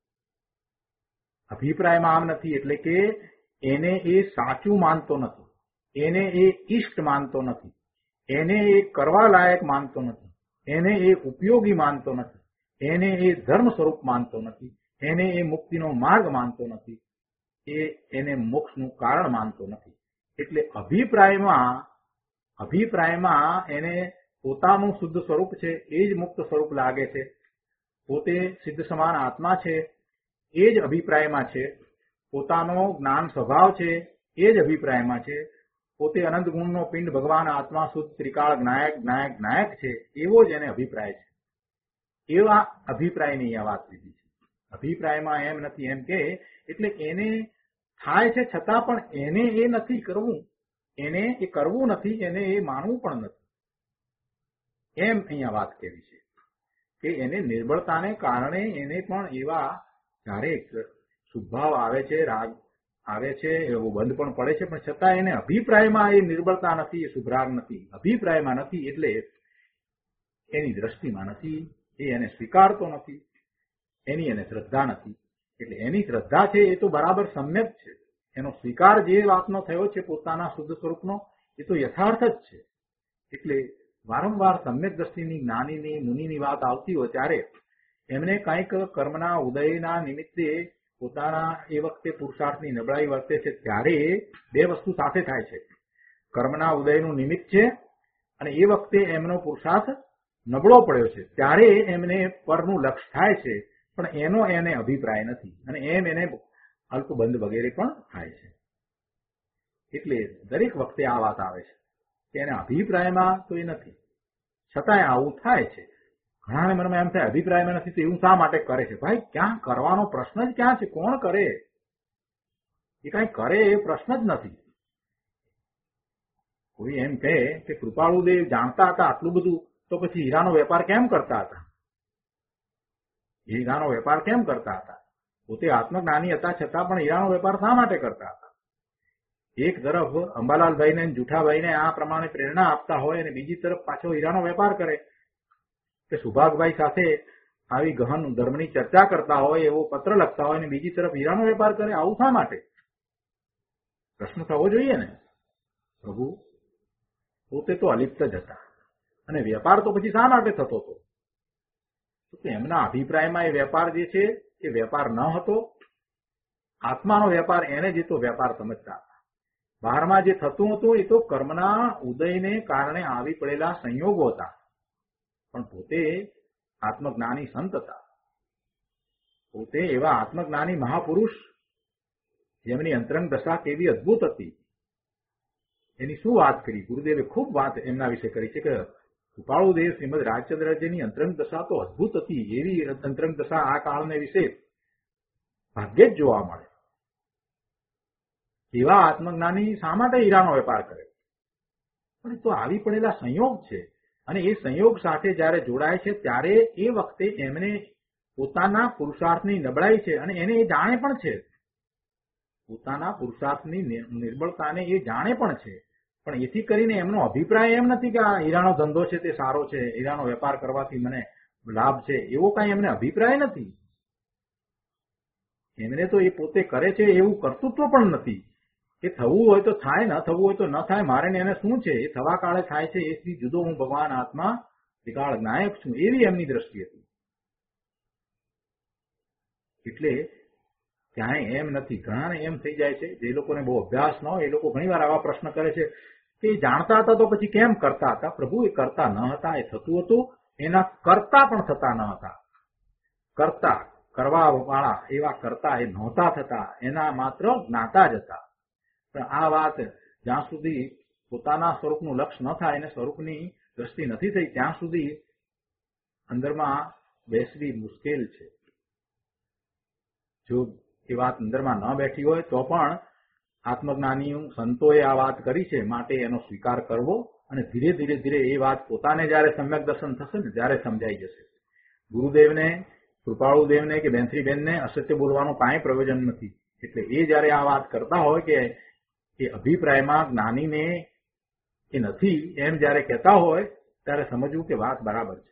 અભિપ્રાયમાં આમ નથી એટલે કે એને એ સાચું માનતો નથી, એને એ ઈષ્ટ માનતો નથી, એને એ કરવા લાયક માનતો નથી, એને એ ઉપયોગી માનતો નથી, એને એ ધર્મ સ્વરૂપ માનતો નથી, એને એ મુક્તિનો માર્ગ માનતો નથી, એ એને મોક્ષનું કારણ માનતો નથી. એટલે અભિપ્રાયમાં અભિપ્રાયમાં એને પોતાનું શુદ્ધ સ્વરૂપ છે એ જ મુક્ત સ્વરૂપ લાગે છે. પોતે સિદ્ધ સમાન આત્મા છે એ જ અભિપ્રાયમાં છે. પોતાનો જ્ઞાન સ્વભાવ છે એ જ અભિપ્રાયમાં છે. પોતે અનંત ગુણનો પિંડ ભગવાન આત્મા શુદ્ધ ત્રિકાળ જ્ઞાયક જ્ઞાયક જ્ઞાયક છે, એવો જ એને અભિપ્રાય છે. એવા અભિપ્રાયની આ વાત લીધી છે. અભિપ્રાયમાં એમ નથી એમ કે એટલે એને થાય છે છતાં પણ એને એ નથી કરવું, એને એ કરવું નથી, એને એ માનવું પણ નથી, એમ અહીંયા વાત કરી છે. કે એને નિર્બળતાને કારણે એને પણ એવા જ્યારે શુભાવ આવે છે, રાગ આવે છે, એવું બંધ પણ પડે છે, પણ છતાં એને અભિપ્રાયમાં એ નિર્બળતા નથી, એ શુભરાગ નથી, અભિપ્રાયમાં નથી, એટલે એની દ્રષ્ટિમાં નથી, એ એને સ્વીકારતો નથી, એની એને શ્રદ્ધા નથી. એટલે એની શ્રદ્ધા છે એ તો બરાબર સમ્યક છે. એનો સ્વીકાર જે વાતનો થયો છે પોતાના શુદ્ધ સ્વરૂપનો, એ તો યથાર્થ જ છે. એટલે વારંવાર સમ્યક દ્રષ્ટિની, જ્ઞાનીની, મુનિની વાત આવતી હોય ત્યારે એમને કંઈક કર્મના ઉદયના નિમિત્તે પોતાના એ વખતે પુરુષાર્થની નબળાઈ વર્તે છે ત્યારે બે વસ્તુ સાથે થાય છે. કર્મના ઉદયનું નિમિત્ત છે અને એ વખતે એમનો પુરુષાર્થ નબળો પડ્યો છે ત્યારે એમને પરનું લક્ષ્ય થાય છે, પણ એનો એને અભિપ્રાય નથી અને એમ એને અલ્પબંધ વગેરે પણ થાય છે. એટલે દરેક વખતે આ વાત આવે છે કે એને અભિપ્રાયમાં તો એ નથી, છતાંય આવું થાય છે. ઘણાને મનમાં એમ થાય અભિપ્રાયમાં નથી તો એવું શા માટે કરે છે? ભાઈ, ક્યાં કરવાનો પ્રશ્ન જ ક્યાં છે? કોણ કરે? એ કઈ કરે એ પ્રશ્ન જ નથી. કોઈ એમ કહે કે કૃપાળુદેવ જાણતા હતા આટલું બધું, તો પછી હીરાનો વેપાર કેમ કરતા હતા? હીરાનો વેપાર કેમ કરતા હતા? પોતે આત્મજ્ઞાની હતા છતાં પણ હીરાનો વેપાર શા માટે કરતા હતા? એક તરફ અંબાલાલભાઈને જુઠાભાઈને આ પ્રમાણે પ્રેરણા આપતા હોય અને બીજી તરફ પાછો હીરાનો વેપાર કરે કે સુભાગભાઈ સાથે આવી ગહન ધર્મની ચર્ચા કરતા હોય એવો પત્ર લખતા હોય અને બીજી તરફ હીરાનો વેપાર કરે. આવું શા માટે? પ્રશ્ન થવો જોઈએ ને. પ્રભુ પોતે તો અલિપ્ત જ હતા અને વેપાર તો પછી શા માટે થતો હતો? તો એમના અભિપ્રાયમાં એ વેપાર જે છે એ વેપાર ન હતો. આત્માનો વેપાર એને જે તો વેપાર સમજતા હતા. બહારમાં જે થતું હતું એ તો કર્મના ઉદયને કારણે આવી પડેલા સંયોગો હતા, પણ પોતે આત્મજ્ઞાની સંત હતા. પોતે એવા આત્મજ્ઞાની મહાપુરુષ જેમની અંતરંગ દશા કેવી અદભુત હતી એની શું વાત કરી. ગુરુદેવે ખૂબ વાત એમના વિશે કરી છે કે કૃપાળુદેવ શ્રીમદ રાજચંદ્રજીની અંતરંગ દશા તો અદભુત હતી. એવી અંતરંગ દશા આ કાળને વિશે ભાગ્યે જ જોવા મળે. એવા આત્મજ્ઞાની શા માટે હીરાનો વેપાર કરે? પણ તો આવી પડેલા સંયોગ છે અને એ સંયોગ સાથે જયારે જોડાય છે ત્યારે એ વખતે એમને પોતાના પુરુષાર્થની નબળાઈ છે અને એને એ જાણે પણ છે. પોતાના પુરુષાર્થની નિર્બળતાને એ જાણે પણ છે, પણ એથી કરીને એમનો અભિપ્રાય એમ નથી કે આ હીરાનો ધંધો છે તે સારો છે, હીરાનો વેપાર કરવાથી મને લાભ છે, એવો કઈ એમને અભિપ્રાય નથી. એમને તો એ પોતે કરે છે એવું કર્તૃત્વ પણ નથી. એ થવું હોય તો થાય, ન થવું હોય તો ન થાય, મારે ને એને શું છે? એ થવા કાળે થાય છે એથી જુદો હું ભગવાન આત્મા વિકાળ નાયક છું, એવી એમની દ્રષ્ટિ હતી. એટલે ક્યાંય એમ નથી. ઘણાને એમ થઈ જાય છે જે લોકોને બહુ અભ્યાસ ન હોય એ લોકો ઘણી વાર આવા પ્રશ્ન કરે છે કે જાણતા હતા તો પછી કેમ કરતા હતા? પ્રભુ, એ કરતા ન હતા, એ થતું હતું. એના કરતા પણ થતા ન હતા. કરતા કરવા વાળા એવા કરતા એ નહોતા થતા, એના માત્ર જ્ઞાતા જ હતા. પણ આ વાત જ્યાં સુધી પોતાના સ્વરૂપનું લક્ષ્ય ન થાય અને સ્વરૂપની દ્રષ્ટિ નથી થઈ ત્યાં સુધી અંદરમાં બેસવી મુશ્કેલ છે. જો એ વાત અંદરમાં ન બેઠી હોય તો પણ આત્મજ્ઞાની સંતોએ આ વાત કરી છે માટે એનો સ્વીકાર કરવો અને ધીરે ધીરે ધીરે એ વાત પોતાને જયારે સમ્યક દર્શન થશે ને ત્યારે સમજાઈ જશે. ગુરુદેવને, કૃપાળુદેવને કે બેનશ્રીબેનને અસત્ય બોલવાનું કાંઈ પ્રયોજન નથી. એટલે એ જયારે આ વાત કરતા હોય કે એ અભિપ્રાયમાં જ્ઞાનીને એ નથી એમ જયારે કહેતા હોય ત્યારે સમજવું કે વાત બરાબર છે.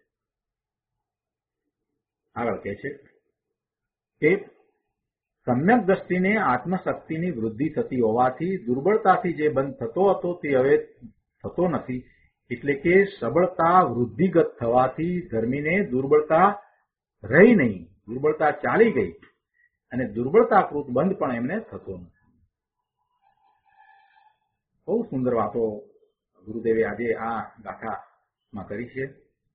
આગળ કહે છે કે સમ્યક દ્રષ્ટિને આત્મશક્તિની વૃદ્ધિ થતી હોવાથી દુર્બળતાથી જે બંધ થતો હતો તે હવે થતો નથી. એટલે કે સબળતા વૃદ્ધિગત થવાથી ધર્મીને દુર્બળતા રહી નહીં, દુર્બળતા ચાલી ગઈ અને દુર્બળતાકૃત બંધ પણ એમને થતો નથી. બહુ સુંદર વાતો ગુરુદેવે આજે આ ગાથામાં કરી છે.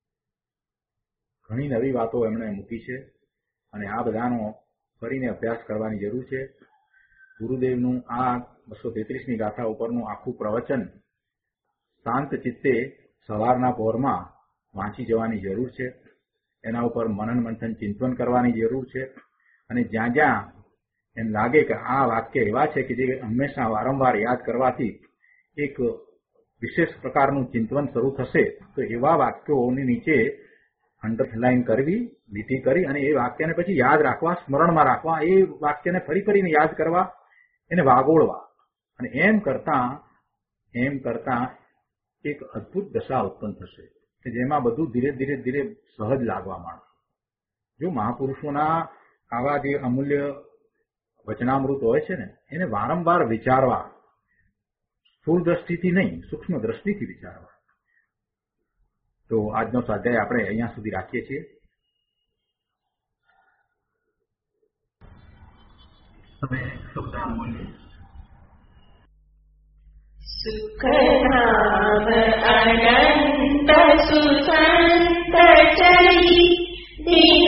ઘણી નવી વાતો એમણે મૂકી છે અને આ બધાનો ફરીને અભ્યાસ કરવાની જરૂર છે. ગુરુદેવનું આ બસો તેત્રીસમી ગાથા ઉપરનું આખું પ્રવચન શાંત ચિત્તે સવારના પહોરમાં વાંચી જવાની જરૂર છે. એના ઉપર મનન મંથન ચિંતન કરવાની જરૂર છે અને જ્યાં જ્યાં એમ લાગે કે આ વાક્ય એવા છે કે જે હંમેશા વારંવાર યાદ કરવાથી એક વિશેષ પ્રકારનું ચિંતન શરૂ થશે તો એવા વાક્યોની નીચે અંડરલાઈન કરવી, લીટી કરી અને એ વાક્યને પછી યાદ રાખવા, સ્મરણમાં રાખવા, એ વાક્યને ફરી ફરીને યાદ કરવા, એને વાગોળવા અને એમ કરતા એમ કરતા એક અદભુત દશા ઉત્પન્ન થશે કે જેમાં બધું ધીરે ધીરે ધીરે સહજ લાગવા માંડશે. જો મહાપુરુષોના આવા જે અમૂલ્ય વચનામૃત હોય છે ને એને વારંવાર વિચારવા, સ્થૂળ દ્રષ્ટિથી નહીં, સૂક્ષ્મ દ્રષ્ટિથી વિચારવા. તો આજનો સ્વાધ્યાય આપણે અહીંયા સુધી રાખીએ છીએ. તમે શુભનામ બોલીએ. સુખધામ અનંત સુસંત ચરી